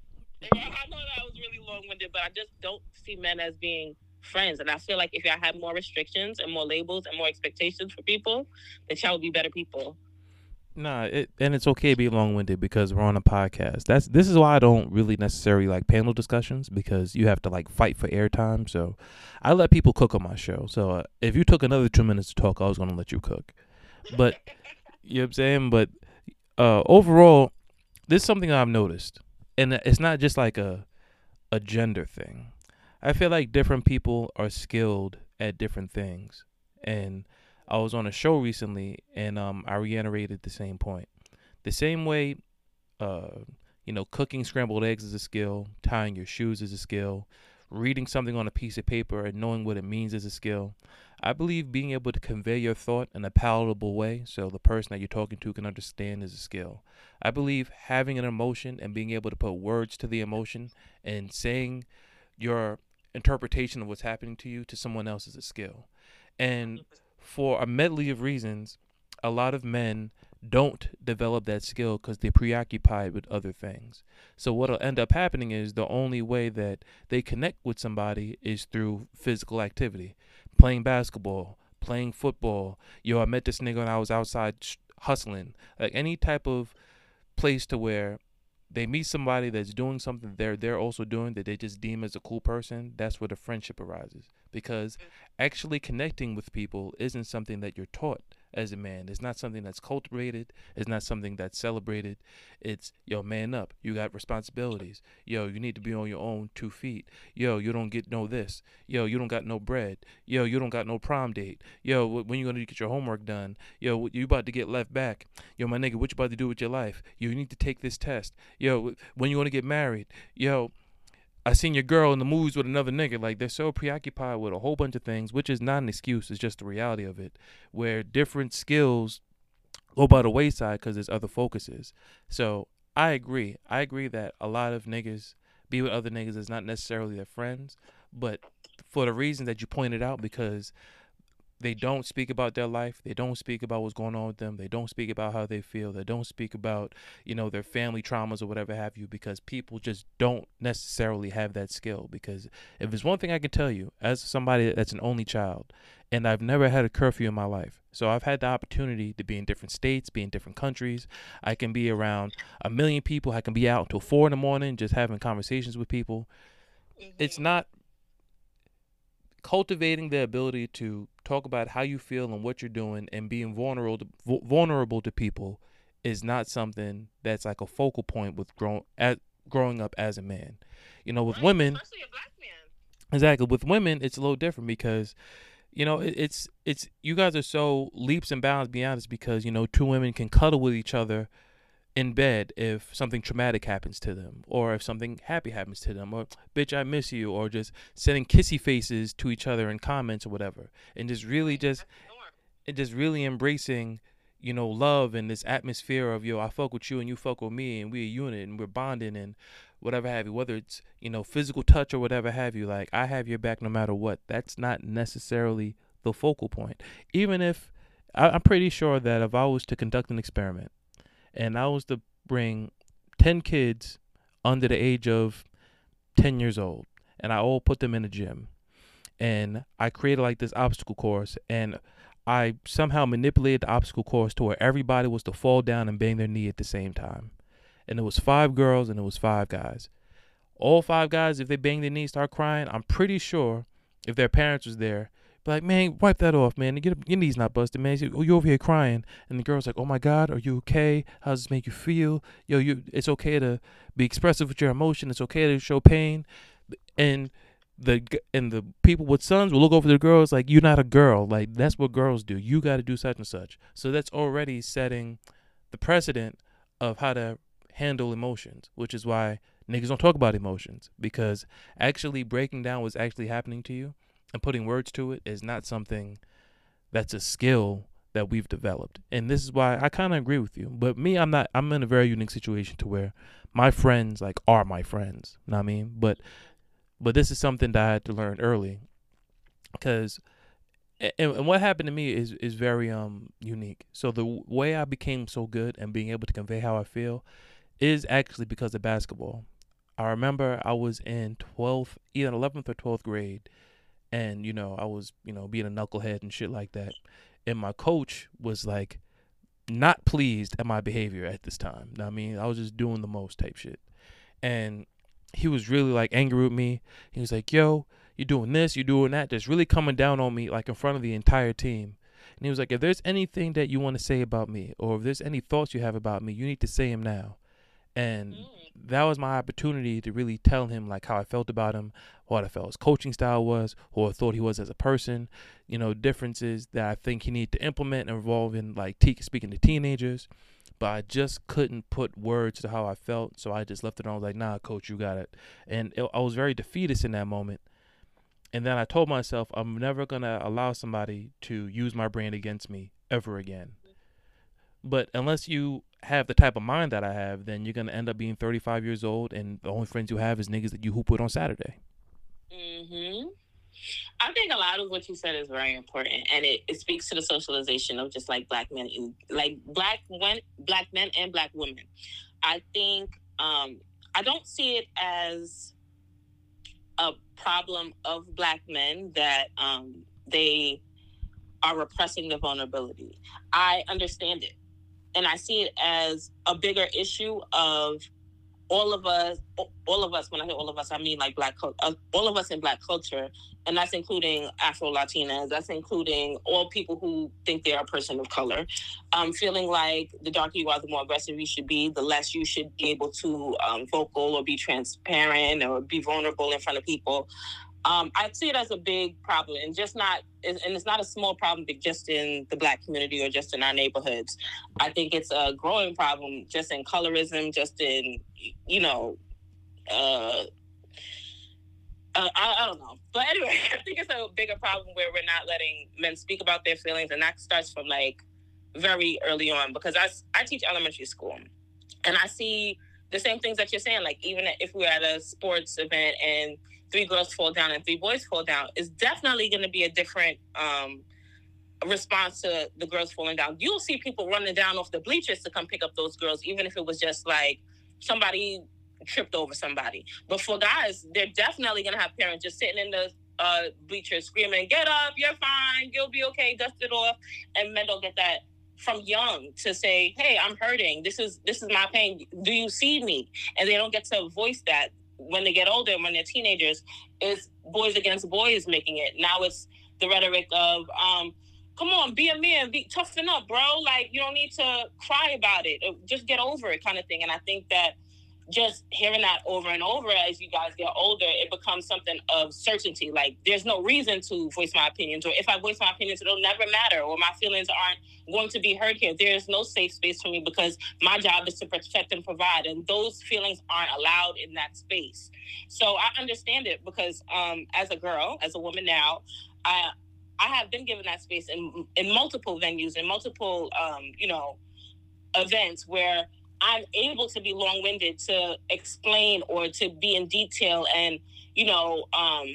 [SPEAKER 2] I know that was really long-winded, but I just don't see men as being friends. And I feel like if y'all had more restrictions and more labels and more expectations for people, then y'all would be better people.
[SPEAKER 1] Nah, it, and it's okay to be long winded because we're on a podcast. That's this is why I don't really necessarily like panel discussions, because you have to like fight for airtime. So I let people cook on my show. So uh, if you took another two minutes to talk, I was gonna let you cook. But you know what I'm saying. But uh, overall, this is something I've noticed, and it's not just like a a gender thing. I feel like different people are skilled at different things, and I was on a show recently, and um, I reiterated the same point. The same way, uh, you know, cooking scrambled eggs is a skill, tying your shoes is a skill, reading something on a piece of paper and knowing what it means is a skill. I believe being able to convey your thought in a palatable way so the person that you're talking to can understand is a skill. I believe having an emotion and being able to put words to the emotion and saying your interpretation of what's happening to you to someone else is a skill. And for a medley of reasons, a lot of men don't develop that skill because they're preoccupied with other things. So what'll end up happening is the only way that they connect with somebody is through physical activity, playing basketball, playing football. Yo, I met this nigga when I was outside sh- hustling. Like any type of place to where they meet somebody that's doing something they're they're also doing that they just deem as a cool person. That's where the friendship arises, because actually connecting with people isn't something that you're taught as a man. It's not something that's cultivated. It's not something that's celebrated. It's, yo, man up. You got responsibilities. Yo, you need to be on your own two feet. Yo, you don't get no this. Yo, you don't got no bread. Yo, you don't got no prom date. Yo, when you gonna get your homework done? Yo, you about to get left back. Yo, my nigga, what you about to do with your life? You need to take this test. Yo, when you gonna get married? Yo, I seen your girl in the movies with another nigga. Like, they're so preoccupied with a whole bunch of things, which is not an excuse. It's just the reality of it, where different skills go by the wayside because there's other focuses. So I agree. I agree that a lot of niggas be with other niggas is not necessarily their friends, but for the reason that you pointed out, because they don't speak about their life. They don't speak about what's going on with them. They don't speak about how they feel. They don't speak about, you know, their family traumas or whatever have you, because people just don't necessarily have that skill. Because if there's one thing I can tell you, as somebody that's an only child, and I've never had a curfew in my life, so I've had the opportunity to be in different states, be in different countries. I can be around a million people. I can be out until four in the morning just having conversations with people. It's not cultivating the ability to talk about how you feel and what you're doing and being vulnerable to, vulnerable to people is not something that's like a focal point with grown at growing up as a man. You know, with
[SPEAKER 2] Right,
[SPEAKER 1] women,
[SPEAKER 2] especially a black man.
[SPEAKER 1] exactly. With women, it's a little different because, you know, it, it's it's you guys are so leaps and bounds beyond this, because, you know, two women can cuddle with each other in bed if something traumatic happens to them, or if something happy happens to them, or bitch I miss you, or just sending kissy faces to each other in comments or whatever, and just really just and just really embracing, you know, love and this atmosphere of, yo, I fuck with you and you fuck with me and we're a unit and we're bonding and whatever have you, whether it's, you know, physical touch or whatever have you. Like, I have your back no matter what. That's not necessarily the focal point. Even if I, I'm pretty sure that if I was to conduct an experiment and I was to bring ten kids under the age of ten years old, and I all put them in a gym, and I created like this obstacle course, and I somehow manipulated the obstacle course to where everybody was to fall down and bang their knee at the same time. And it was five girls and it was five guys. All five guys, if they bang their knee, start crying, I'm pretty sure if their parents was there, be like, man, wipe that off, man. Get, your knee's not busted, man. Oh, you over here crying. And the girl's like, oh my God, are you okay? How does this make you feel? Yo, you, it's okay to be expressive with your emotion. It's okay to show pain. And the and the people with sons will look over the girls like, you're not a girl. Like, that's what girls do. You got to do such and such. So that's already setting the precedent of how to handle emotions, which is why niggas don't talk about emotions, because actually breaking down what's actually happening to you and putting words to it is not something that's a skill that we've developed. And this is why I kind of agree with you. But me, I'm not, I'm in a very unique situation to where my friends like are my friends. You know what I mean? But, but this is something that I had to learn early, because, and, and what happened to me is, is very um unique. So the w- way I became so good and being able to convey how I feel is actually because of basketball. I remember I was in twelfth, either eleventh or twelfth grade, and you know I was you know being a knucklehead and shit like that, and my coach was like not pleased at my behavior at this time. I mean, I was just doing the most type shit, and he was really like angry with me. He was like, "Yo, you're doing this, you're doing that," just really coming down on me like in front of the entire team. And he was like, "If there's anything that you want to say about me, or if there's any thoughts you have about me, you need to say them now." And that was my opportunity to really tell him like how I felt about him, what I felt his coaching style was, who I thought he was as a person, you know, differences that I think he needed to implement involving like te- speaking to teenagers. But I just couldn't put words to how I felt, so I just left it on. I was like, "Nah, coach, you got it." And it, I was very defeatist in that moment. And then I told myself, I'm never gonna allow somebody to use my brand against me ever again. But unless you have the type of mind that I have, then you're gonna end up being thirty-five years old, and the only friends you have is niggas that you hoop with on Saturday.
[SPEAKER 2] Mm-hmm. I think a lot of what you said is very important, and it, it speaks to the socialization of just like black men, and like black when black men and black women. I think um, I don't see it as a problem of black men that um, they are repressing the vulnerability. I understand it, and I see it as a bigger issue of all of us, all of us, when I say all of us, I mean like black, uh, all of us in black culture, and that's including Afro-Latinas, that's including all people who think they're a person of color, um, feeling like the darker you are, the more aggressive you should be, the less you should be able to um, vocal or be transparent or be vulnerable in front of people. Um, I see it as a big problem, and just not, and it's not a small problem just in the black community or just in our neighborhoods. I think it's a growing problem just in colorism, just in, you know, uh, uh, I, I don't know. But anyway, I think it's a bigger problem where we're not letting men speak about their feelings, and that starts from like very early on, because I, I teach elementary school, and I see the same things that you're saying. Like, even if we're at a sports event and three girls fall down and three boys fall down, it's definitely going to be a different um, response to the girls falling down. You'll see people running down off the bleachers to come pick up those girls, even if it was just like somebody tripped over somebody. But for guys, they're definitely going to have parents just sitting in the uh, bleachers screaming, "Get up, you're fine, you'll be okay, dust it off." And men don't get that from young to say, "Hey, I'm hurting. This is this is my pain. Do you see me?" And they don't get to voice that. When they get older, when they're teenagers, it's boys against boys making it. Now it's the rhetoric of, um, come on, be a man, be toughen up, bro. Like, you don't need to cry about it. Just get over it, kind of thing. And I think that just hearing that over and over as you guys get older, it becomes something of certainty. Like, there's no reason to voice my opinions, or if I voice my opinions, it'll never matter, or my feelings aren't going to be heard here. There is no safe space for me because my job is to protect and provide, and those feelings aren't allowed in that space. So I understand it, because um, as a girl, as a woman now, I I have been given that space in in multiple venues, in multiple um, you know events where I'm able to be long-winded to explain or to be in detail and, you know, um,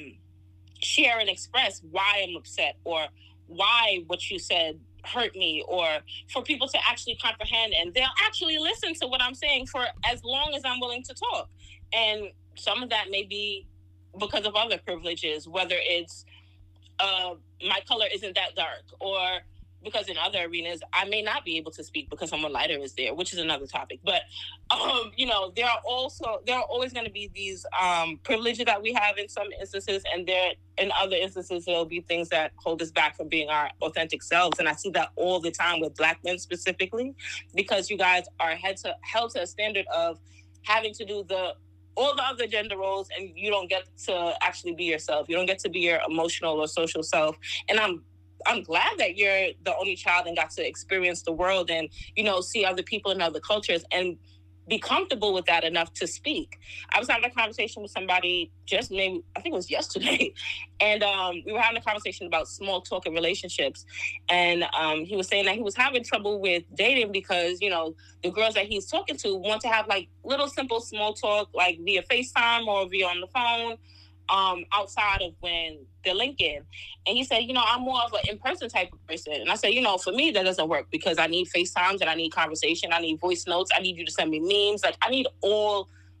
[SPEAKER 2] share and express why I'm upset, or why what you said hurt me, or for people to actually comprehend, and they'll actually listen to what I'm saying for as long as I'm willing to talk. And some of that may be because of other privileges, whether it's uh, my color isn't that dark, or because in other arenas, I may not be able to speak because someone lighter is there, which is another topic. But, um, you know, there are also, there are always going to be these um, privileges that we have in some instances, and there, in other instances, there'll be things that hold us back from being our authentic selves. And I see that all the time with black men specifically, because you guys are held to, held to a standard of having to do the all the other gender roles, and you don't get to actually be yourself. You don't get to be your emotional or social self. And I'm I'm glad that you're the only child and got to experience the world and, you know, see other people in other cultures and be comfortable with that enough to speak. I was having a conversation with somebody just maybe, I think it was yesterday. And um, we were having a conversation about small talk and relationships. And um, he was saying that he was having trouble with dating because, you know, the girls that he's talking to want to have like little simple small talk, like via FaceTime or via on the phone. Um, outside of when they're linking. And he said, you know, I'm more of an in-person type of person. And I said, you know, for me, that doesn't work because I need FaceTimes and I need conversation. I need voice notes. I need you to send me memes. Like, I need all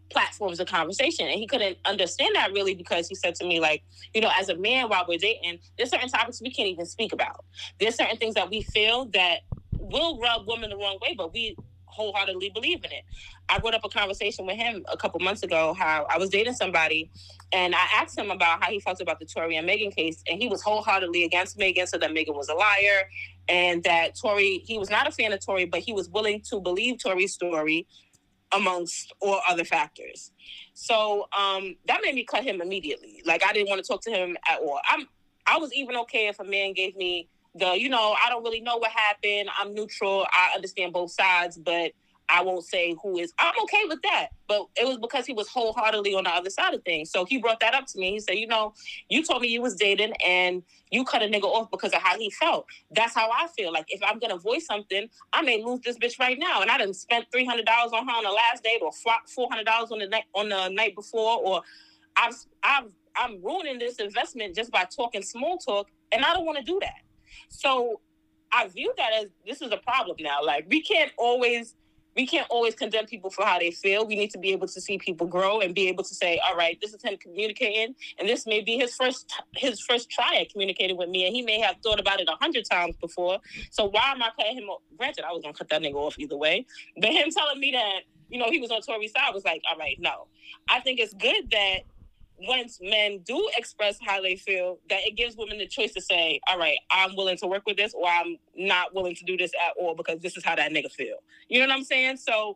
[SPEAKER 2] platforms of conversation. And he couldn't understand that really because he said to me, like, you know, as a man, while we're dating, there's certain topics we can't even speak about. There's certain things that we feel that will rub women the wrong way, but we wholeheartedly believe in it. I brought up a conversation with him a couple months ago how I was dating somebody and I asked him about how he felt about the Tory and Meghan case, and he was wholeheartedly against Meghan, so that Meghan was a liar, and that Tory, he was not a fan of Tory, but he was willing to believe Tory's story amongst all other factors. So um, that made me cut him immediately. Like, I didn't want to talk to him at all. I'm, I was even okay if a man gave me the, you know, I don't really know what happened. I'm neutral. I understand both sides, but I won't say who is. I'm okay with that. But it was because he was wholeheartedly on the other side of things. So he brought that up to me. He said, you know, you told me you was dating and you cut a nigga off because of how he felt. That's how I feel. Like, if I'm going to voice something, I may lose this bitch right now. And I done spent three hundred dollars on her on the last date, or four hundred dollars on the night, on the night before, or I've, I've, I'm ruining this investment just by talking small talk. And I don't want to do that. So I view that as, this is a problem now. Like, we can't always... We can't always condemn people for how they feel. We need to be able to see people grow and be able to say, all right, this is him communicating, and this may be his first his first try at communicating with me, and he may have thought about it a hundred times before. So why am I cutting him off? Granted, I was going to cut that nigga off either way. But him telling me that, you know, he was on Tory's side was like, all right, no. I think it's good that once men do express how they feel, that it gives women the choice to say, all right, I'm willing to work with this, or I'm not willing to do this at all because this is how that nigga feel. You know what I'm saying? So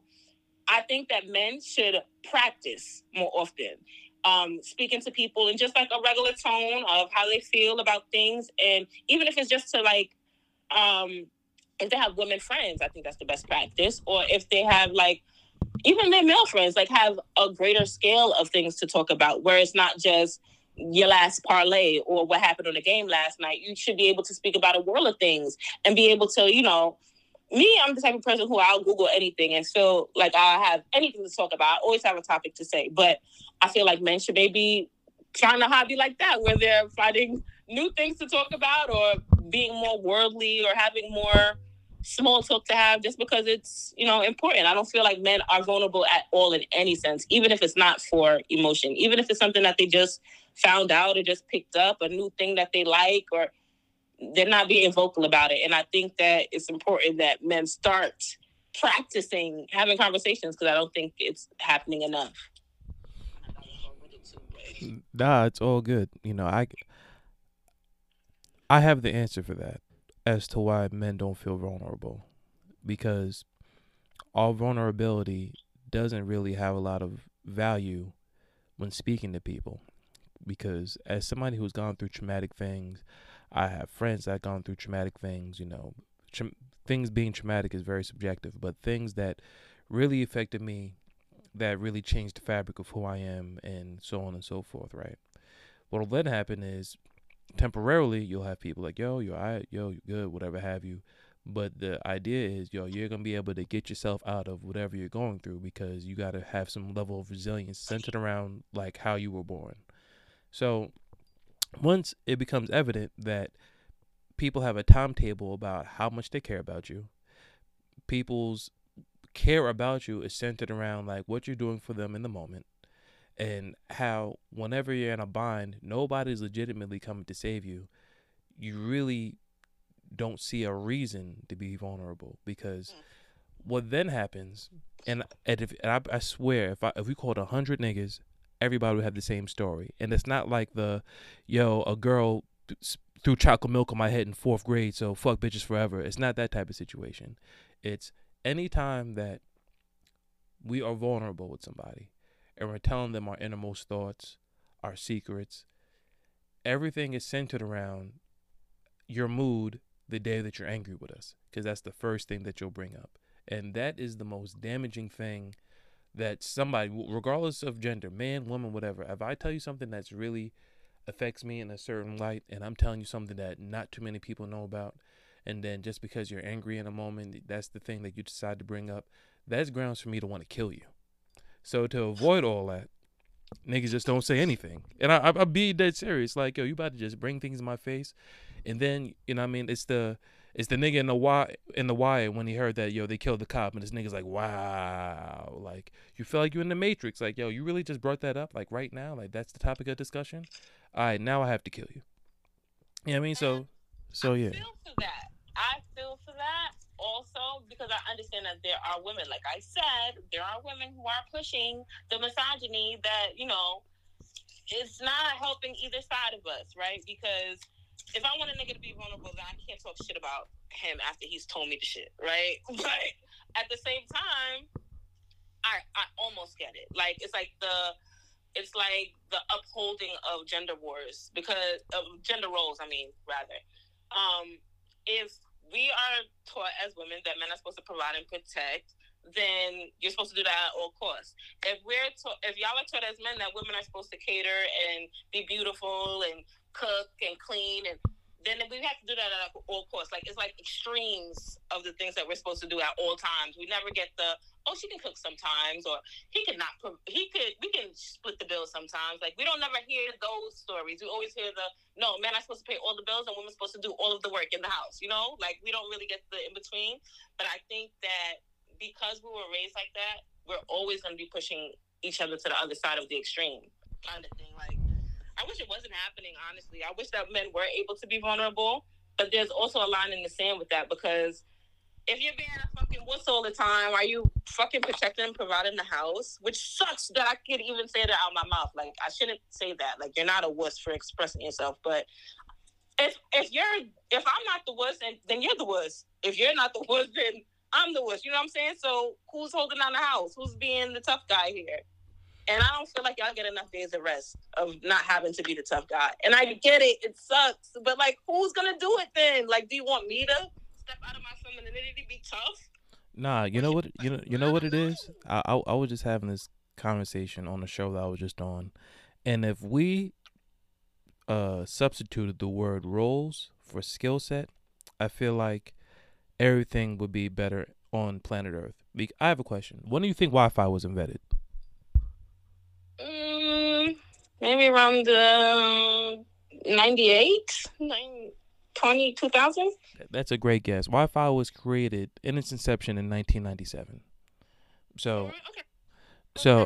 [SPEAKER 2] I think that men should practice more often, um, speaking to people in just like a regular tone of how they feel about things. And even if it's just to like, um, if they have women friends, I think that's the best practice. Or if they have like, even their male friends, like, have a greater scale of things to talk about, where it's not just your last parlay or what happened on the game last night. You should be able to speak about a world of things and be able to, you know, me, I'm the type of person who I'll Google anything and feel like I have anything to talk about. I always have a topic to say, but I feel like men should maybe find a hobby like that, where they're finding new things to talk about, or being more worldly, or having more small talk to have, just because it's, you know, important. I don't feel like men are vulnerable at all in any sense, even if it's not for emotion, even if it's something that they just found out or just picked up, a new thing that they like, or they're not being vocal about it. And I think that it's important that men start practicing having conversations, because I don't think it's happening enough.
[SPEAKER 1] Nah, it's all good. You know, I, I have the answer for that as to why men don't feel vulnerable, because all vulnerability doesn't really have a lot of value when speaking to people. Because as somebody who's gone through traumatic things, I have friends that have gone through traumatic things. You know, tra- things being traumatic is very subjective, but things that really affected me, that really changed the fabric of who I am, and so on and so forth, right? What'll then happen is, temporarily, you'll have people like, yo, you're all right, yo, you're good, whatever have you. But the idea is, yo, you're going to be able to get yourself out of whatever you're going through, because you got to have some level of resilience centered around like how you were born. So once it becomes evident that people have a timetable about how much they care about you, people's care about you is centered around like what you're doing for them in the moment, and how whenever you're in a bind, nobody's legitimately coming to save you. You really don't see a reason to be vulnerable, because what then happens, and, and, if, and I, I swear, if I, if we called a hundred niggas, everybody would have the same story. And it's not like the, yo, a girl threw chocolate milk on my head in fourth grade, so fuck bitches forever. It's not that type of situation. It's anytime that we are vulnerable with somebody, and we're telling them our innermost thoughts, our secrets, everything is centered around your mood the day that you're angry with us, because that's the first thing that you'll bring up. And that is the most damaging thing that somebody, regardless of gender, man, woman, whatever, if I tell you something that's really affects me in a certain light, and I'm telling you something that not too many people know about, and then just because you're angry in a moment, that's the thing that you decide to bring up, that's grounds for me to want to kill you. So to avoid all that, niggas just don't say anything. And I, I, I be dead serious. Like, yo, you about to just bring things in my face. And then, you know what I mean? It's the, It's the nigga in the wire in the wire when he heard that yo they killed the cop, and this nigga's like, wow, like you feel like you're in the Matrix, like yo you really just brought that up like right now, like that's the topic of discussion. All right, now I have to kill you. You know what I mean? So, so yeah.
[SPEAKER 2] I feel for that. I feel for that also because I understand that there are women, like I said, there are women who are pushing the misogyny that you know it's not helping either side of us, right? Because if I want a nigga to be vulnerable, then I can't talk shit about him after he's told me the shit, right? But at the same time, I I almost get it. Like it's like the it's like the upholding of gender wars because of gender roles. I mean, rather, um, if we are taught as women that men are supposed to provide and protect, then you're supposed to do that at all costs. If we're ta- if y'all are taught as men that women are supposed to cater and be beautiful and cook and clean, and then we have to do that at all costs. Like it's like extremes of the things that we're supposed to do at all times. We never get the oh she can cook sometimes, or he can not he could we can split the bill sometimes. Like we don't never hear those stories. We always hear the no men are supposed to pay all the bills and women's supposed to do all of the work in the house. You know, like we don't really get the in between. But I think that because we were raised like that, we're always going to be pushing each other to the other side of the extreme kind of thing. Like, I wish it wasn't happening, honestly. I wish that men were able to be vulnerable, but there's also a line in the sand with that because if you're being a fucking wuss all the time, are you fucking protecting and providing the house? Which sucks that I could even say that out of my mouth. Like, I shouldn't say that. Like, you're not a wuss for expressing yourself, but if if you're if I'm not the wuss, then, then you're the wuss. If you're not the wuss, then I'm the wuss. You know what I'm saying? So who's holding down the house? Who's being the tough guy here? And I don't feel like y'all get enough days of rest of not having to be the tough guy. And I get it. It sucks. But, like, who's going to do it then? Like, do you want me to step out of my femininity to be tough?
[SPEAKER 1] Nah, you know what? You know, you know what it is. I, I, I was just having this conversation on the show that I was just on, and if we uh substituted the word roles for skill set, I feel like everything would be better on planet Earth. I have a question. When do you think Wi-Fi was invented?
[SPEAKER 2] Um, maybe around the ninety-eight, twenty, two thousand.
[SPEAKER 1] That's a great guess. Wi-Fi was created in its inception in nineteen ninety-seven. So, okay. So,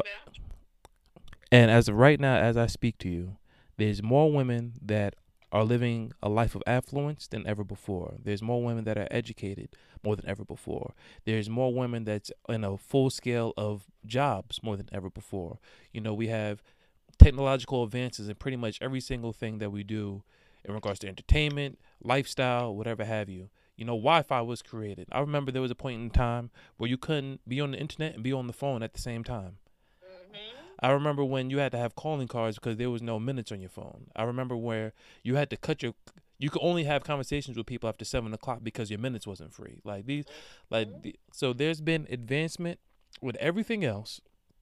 [SPEAKER 1] and as of right now, as I speak to you, there's more women that are living a life of affluence than ever before. There's more women that are educated more than ever before. There's more women that's in a full scale of jobs more than ever before. You know, we have technological advances in pretty much every single thing that we do in regards to entertainment, lifestyle, whatever have you. You know, Wi-Fi was created. I remember there was a point in time where you couldn't be on the internet and be on the phone at the same time. I remember when you had to have calling cards because there was no minutes on your phone. I remember where you had to cut your, you could only have conversations with people after seven o'clock because your minutes wasn't free. Like these, like the, so there's been advancement with everything else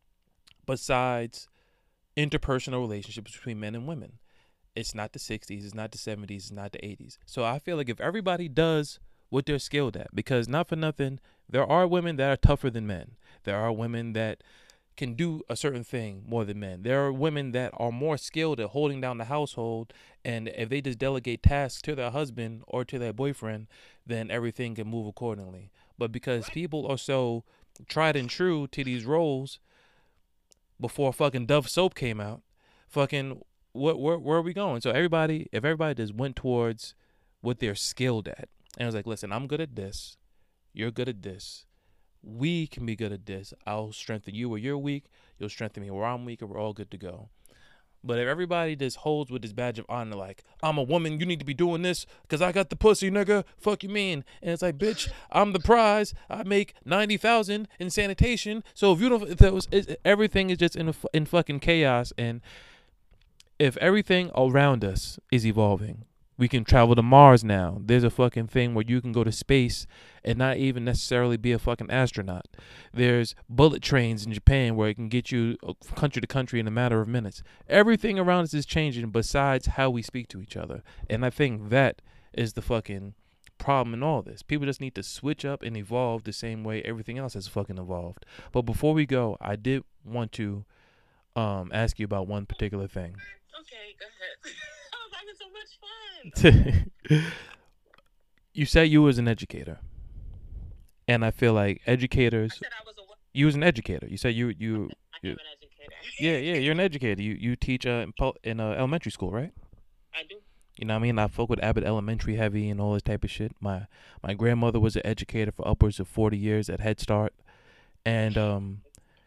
[SPEAKER 1] besides interpersonal relationships between men and women. It's not the sixties, it's not the seventies, it's not the eighties. So I feel like if everybody does what they're skilled at, because not for nothing, there are women that are tougher than men. There are women that can do a certain thing more than men. There are women that are more skilled at holding down the household, and if they just delegate tasks to their husband or to their boyfriend, then everything can move accordingly. But because people are so tried and true to these roles, before fucking Dove soap came out, fucking what where where are we going? So everybody, if everybody just went towards what they're skilled at, and was like, listen, I'm good at this, you're good at this. We can be good at this. I'll strengthen you where you're weak. You'll strengthen me where I'm weak, and we're all good to go. But if everybody just holds with this badge of honor, like, I'm a woman, you need to be doing this because I got the pussy, nigga. Fuck you mean? And it's like, bitch, I'm the prize. I make ninety thousand in sanitation. So if you don't, if that was, it, everything is just in a, in fucking chaos. And if everything around us is evolving, we can travel to Mars now. There's a fucking thing where you can go to space and not even necessarily be a fucking astronaut. There's bullet trains in Japan where it can get you country to country in a matter of minutes. Everything around us is changing besides how we speak to each other. And I think that is the fucking problem in all this. People just need to switch up and evolve the same way everything else has fucking evolved. But before we go, I did want to um, ask you about one particular thing.
[SPEAKER 2] Okay, go ahead. I was having so much fun.
[SPEAKER 1] you said you was an educator, and I feel like educators.
[SPEAKER 2] I said I was a what?
[SPEAKER 1] You was an educator. You said you you.
[SPEAKER 2] I am
[SPEAKER 1] you
[SPEAKER 2] an educator.
[SPEAKER 1] yeah, yeah, you're an educator. You you teach uh, in, po- in uh, elementary school, right?
[SPEAKER 2] I do.
[SPEAKER 1] You know what I mean? I fuck with Abbott Elementary heavy and all this type of shit. My my grandmother was an educator for upwards of forty years at Head Start, and um,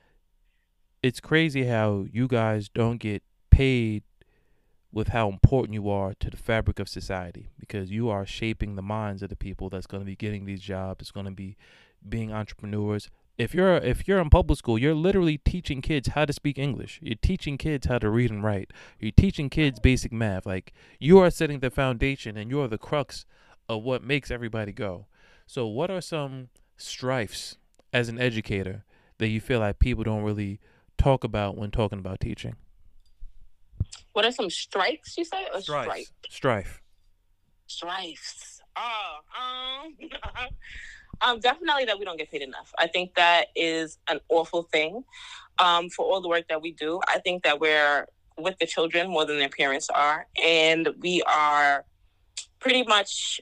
[SPEAKER 1] it's crazy how you guys don't get paid with how important you are to the fabric of society, because you are shaping the minds of the people that's going to be getting these jobs. It's going to be being entrepreneurs. If you're if you're in public school, you're literally teaching kids how to speak English. You're teaching kids how to read and write. You're teaching kids basic math. Like, you are setting the foundation, and you are the crux of what makes everybody go. So what are some strifes as an educator that you feel like people don't really talk about when talking about teaching?
[SPEAKER 2] What are some strikes, you say? Or
[SPEAKER 1] Strife.
[SPEAKER 2] strife?
[SPEAKER 1] Strife.
[SPEAKER 2] Strifes. Oh, um, um, definitely that we don't get paid enough. I think that is an awful thing. Um, for all the work that we do, I think that we're with the children more than their parents are, and we are pretty much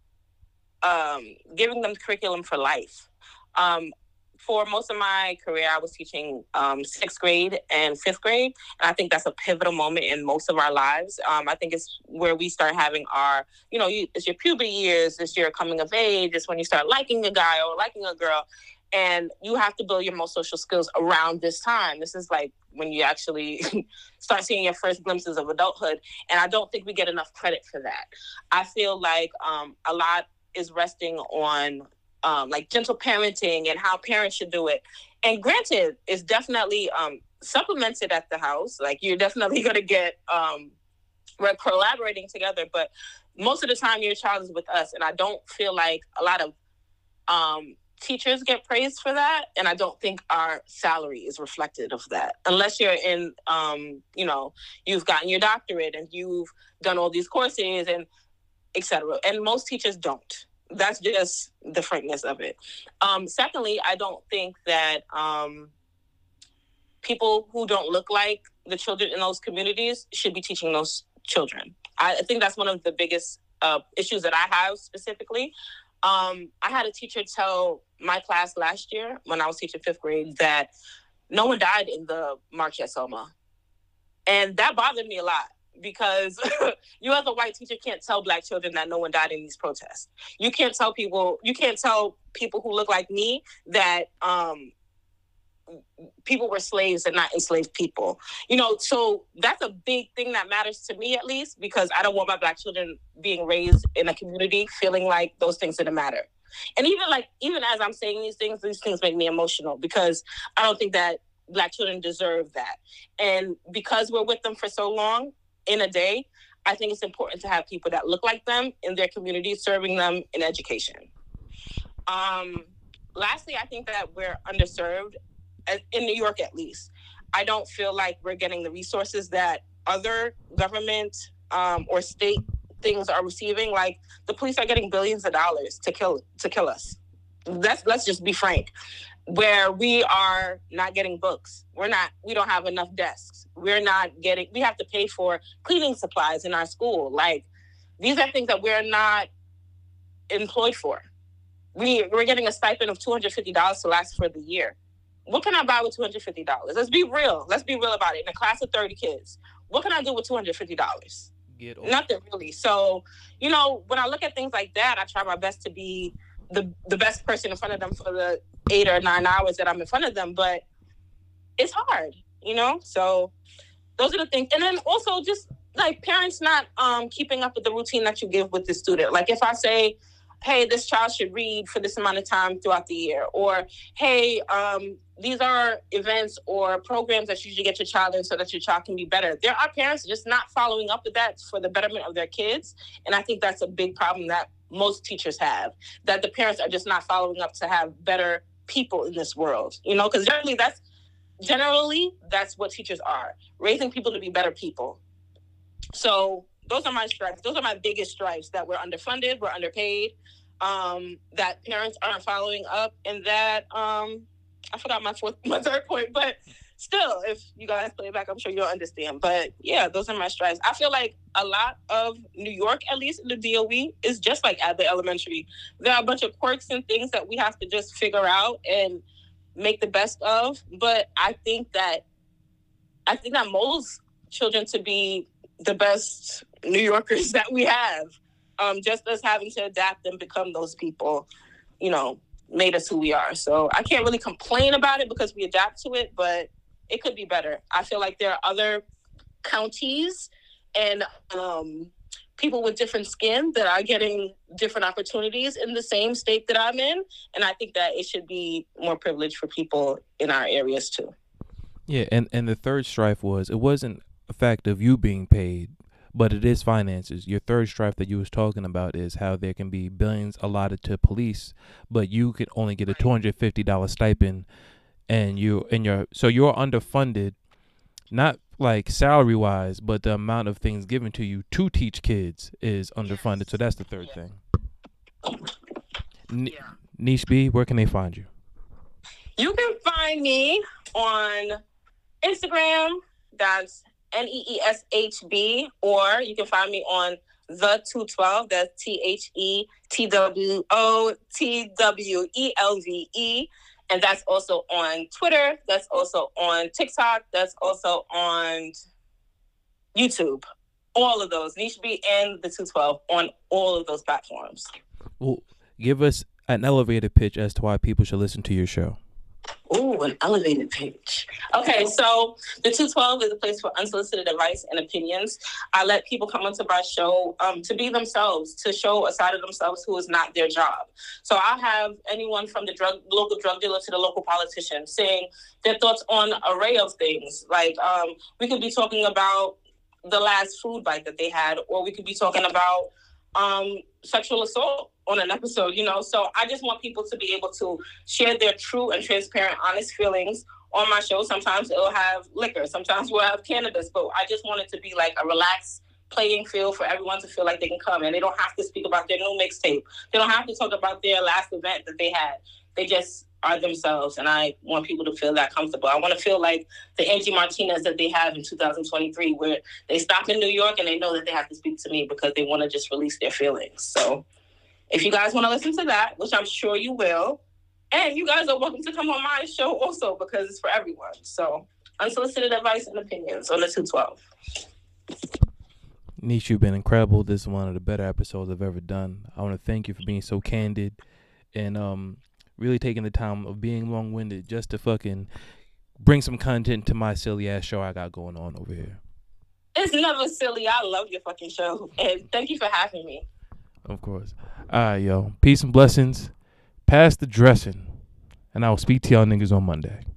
[SPEAKER 2] um, giving them curriculum for life. Um, for most of my career, I was teaching um, sixth grade and fifth grade. And I think that's a pivotal moment in most of our lives. Um, I think it's where we start having our, you know, you, it's your puberty years, it's your coming of age, it's when you start liking a guy or liking a girl. And you have to build your most social skills around this time. This is like when you actually start seeing your first glimpses of adulthood. And I don't think we get enough credit for that. I feel like um, a lot is resting on Um, like gentle parenting and how parents should do it. And granted, it's definitely um, supplemented at the house. Like, you're definitely going to get, um, we're collaborating together, but most of the time your child is with us. And I don't feel like a lot of um, teachers get praised for that. And I don't think our salary is reflected of that. Unless you're in, um, you know, you've gotten your doctorate and you've done all these courses and et cetera. And most teachers don't. That's just the frankness of it. Um, secondly, I don't think that um, people who don't look like the children in those communities should be teaching those children. I, I think that's one of the biggest uh, issues that I have specifically. Um, I had a teacher tell my class last year when I was teaching fifth grade that no one died in the March at Selma. And that bothered me a lot. Because you as a white teacher can't tell Black children that no one died in these protests. You can't tell people, you can't tell people who look like me that um, people were slaves and not enslaved people. You know, so that's a big thing that matters to me, at least, because I don't want my Black children being raised in a community feeling like those things didn't matter. And even like, even as I'm saying these things, these things make me emotional, because I don't think that Black children deserve that. And because we're with them for so long, in a day, I think it's important to have people that look like them in their community, serving them in education. Um, lastly, I think that we're underserved, in New York at least. I don't feel like we're getting the resources that other government um, or state things are receiving. Like, the police are getting billions of dollars to kill to kill us. Let's let's just be frank. Where we are not getting books. We're not, we don't have enough desks. We're not getting, we have to pay for cleaning supplies in our school. Like, these are things that we're not employed for. We, we're getting a stipend of two hundred fifty dollars to last for the year. What can I buy with two hundred fifty dollars? Let's be real. Let's be real about it. In a class of thirty kids, what can I do with two hundred fifty dollars?
[SPEAKER 1] Get
[SPEAKER 2] Nothing really. So, you know, when I look at things like that, I try my best to be the the best person in front of them for the eight or nine hours that I'm in front of them, but it's hard, you know? So those are the things. And then also just like parents not um, keeping up with the routine that you give with the student. Like, if I say, hey, this child should read for this amount of time throughout the year, or, hey, um, these are events or programs that you should get your child in so that your child can be better. There are parents just not following up with that for the betterment of their kids. And I think that's a big problem that most teachers have, that the parents are just not following up to have better people in this world, you know, because generally that's generally that's what teachers are, raising people to be better people. So those are my stripes. Those are my biggest stripes, that we're underfunded, we're underpaid, um, that parents aren't following up, and that um, I forgot my fourth, my third point, but still, if you guys play it back, I'm sure you'll understand. But yeah, those are my stripes. I feel like a lot of New York, at least in the D O E, is just like Abbott Elementary. There are a bunch of quirks and things that we have to just figure out and make the best of. But I think that I think that molds children to be the best New Yorkers that we have. Um, just us having to adapt and become those people, you know, made us who we are. So I can't really complain about it because we adapt to it, but it could be better. I feel like there are other counties and um, people with different skin that are getting different opportunities in the same state that I'm in. And I think that it should be more privileged for people in our areas too.
[SPEAKER 1] Yeah, and, and the third strife was, it wasn't a fact of you being paid, but it is finances. Your third strife that you was talking about is how there can be billions allotted to police, but you can only get a two hundred fifty dollars stipend, and you and your so you're underfunded, not like salary wise, but the amount of things given to you to teach kids is underfunded. So that's the third thing. N- yeah. Niche B, where can they find you?
[SPEAKER 2] You can find me on Instagram. That's N E E S H B, or you can find me on The two twelve. That's T H E T W O T W E L V E. And that's also on Twitter. That's also on TikTok. That's also on YouTube. All of those. Niche B and The two twelve on all of those platforms.
[SPEAKER 1] Well, give us an elevator pitch as to why people should listen to your show.
[SPEAKER 2] Ooh, an elevated pitch. Okay, so The two twelve is a place for unsolicited advice and opinions. I let people come onto my show um, to be themselves, to show a side of themselves who is not their job. So I have anyone from the drug local drug dealer to the local politician saying their thoughts on an array of things. Like um, we could be talking about the last food bite that they had, or we could be talking about um, sexual assault on an episode, you know. So I just want people to be able to share their true and transparent, honest feelings on my show. Sometimes it'll have liquor, sometimes we'll have cannabis, but I just want it to be like a relaxed playing field for everyone to feel like they can come, and they don't have to speak about their new mixtape. They don't have to talk about their last event that they had. They just are themselves, and I want people to feel that comfortable. I want to feel like the Angie Martinez that they have in two thousand twenty-three, where they stop in New York and they know that they have to speak to me because they want to just release their feelings. So if you guys want to listen to that, which I'm sure you will, and you guys are welcome to come on my show also because it's for everyone. So unsolicited advice and opinions on The two twelve.
[SPEAKER 1] Niche, you've been incredible. This is one of the better episodes I've ever done. I want to thank you for being so candid and um, really taking the time of being long-winded just to fucking bring some content to my silly-ass show I got going on over here.
[SPEAKER 2] It's never silly. I love your fucking show. And thank you for having me.
[SPEAKER 1] Of course. All right, yo. Peace and blessings. Pass the dressing. And I will speak to y'all niggas on Monday.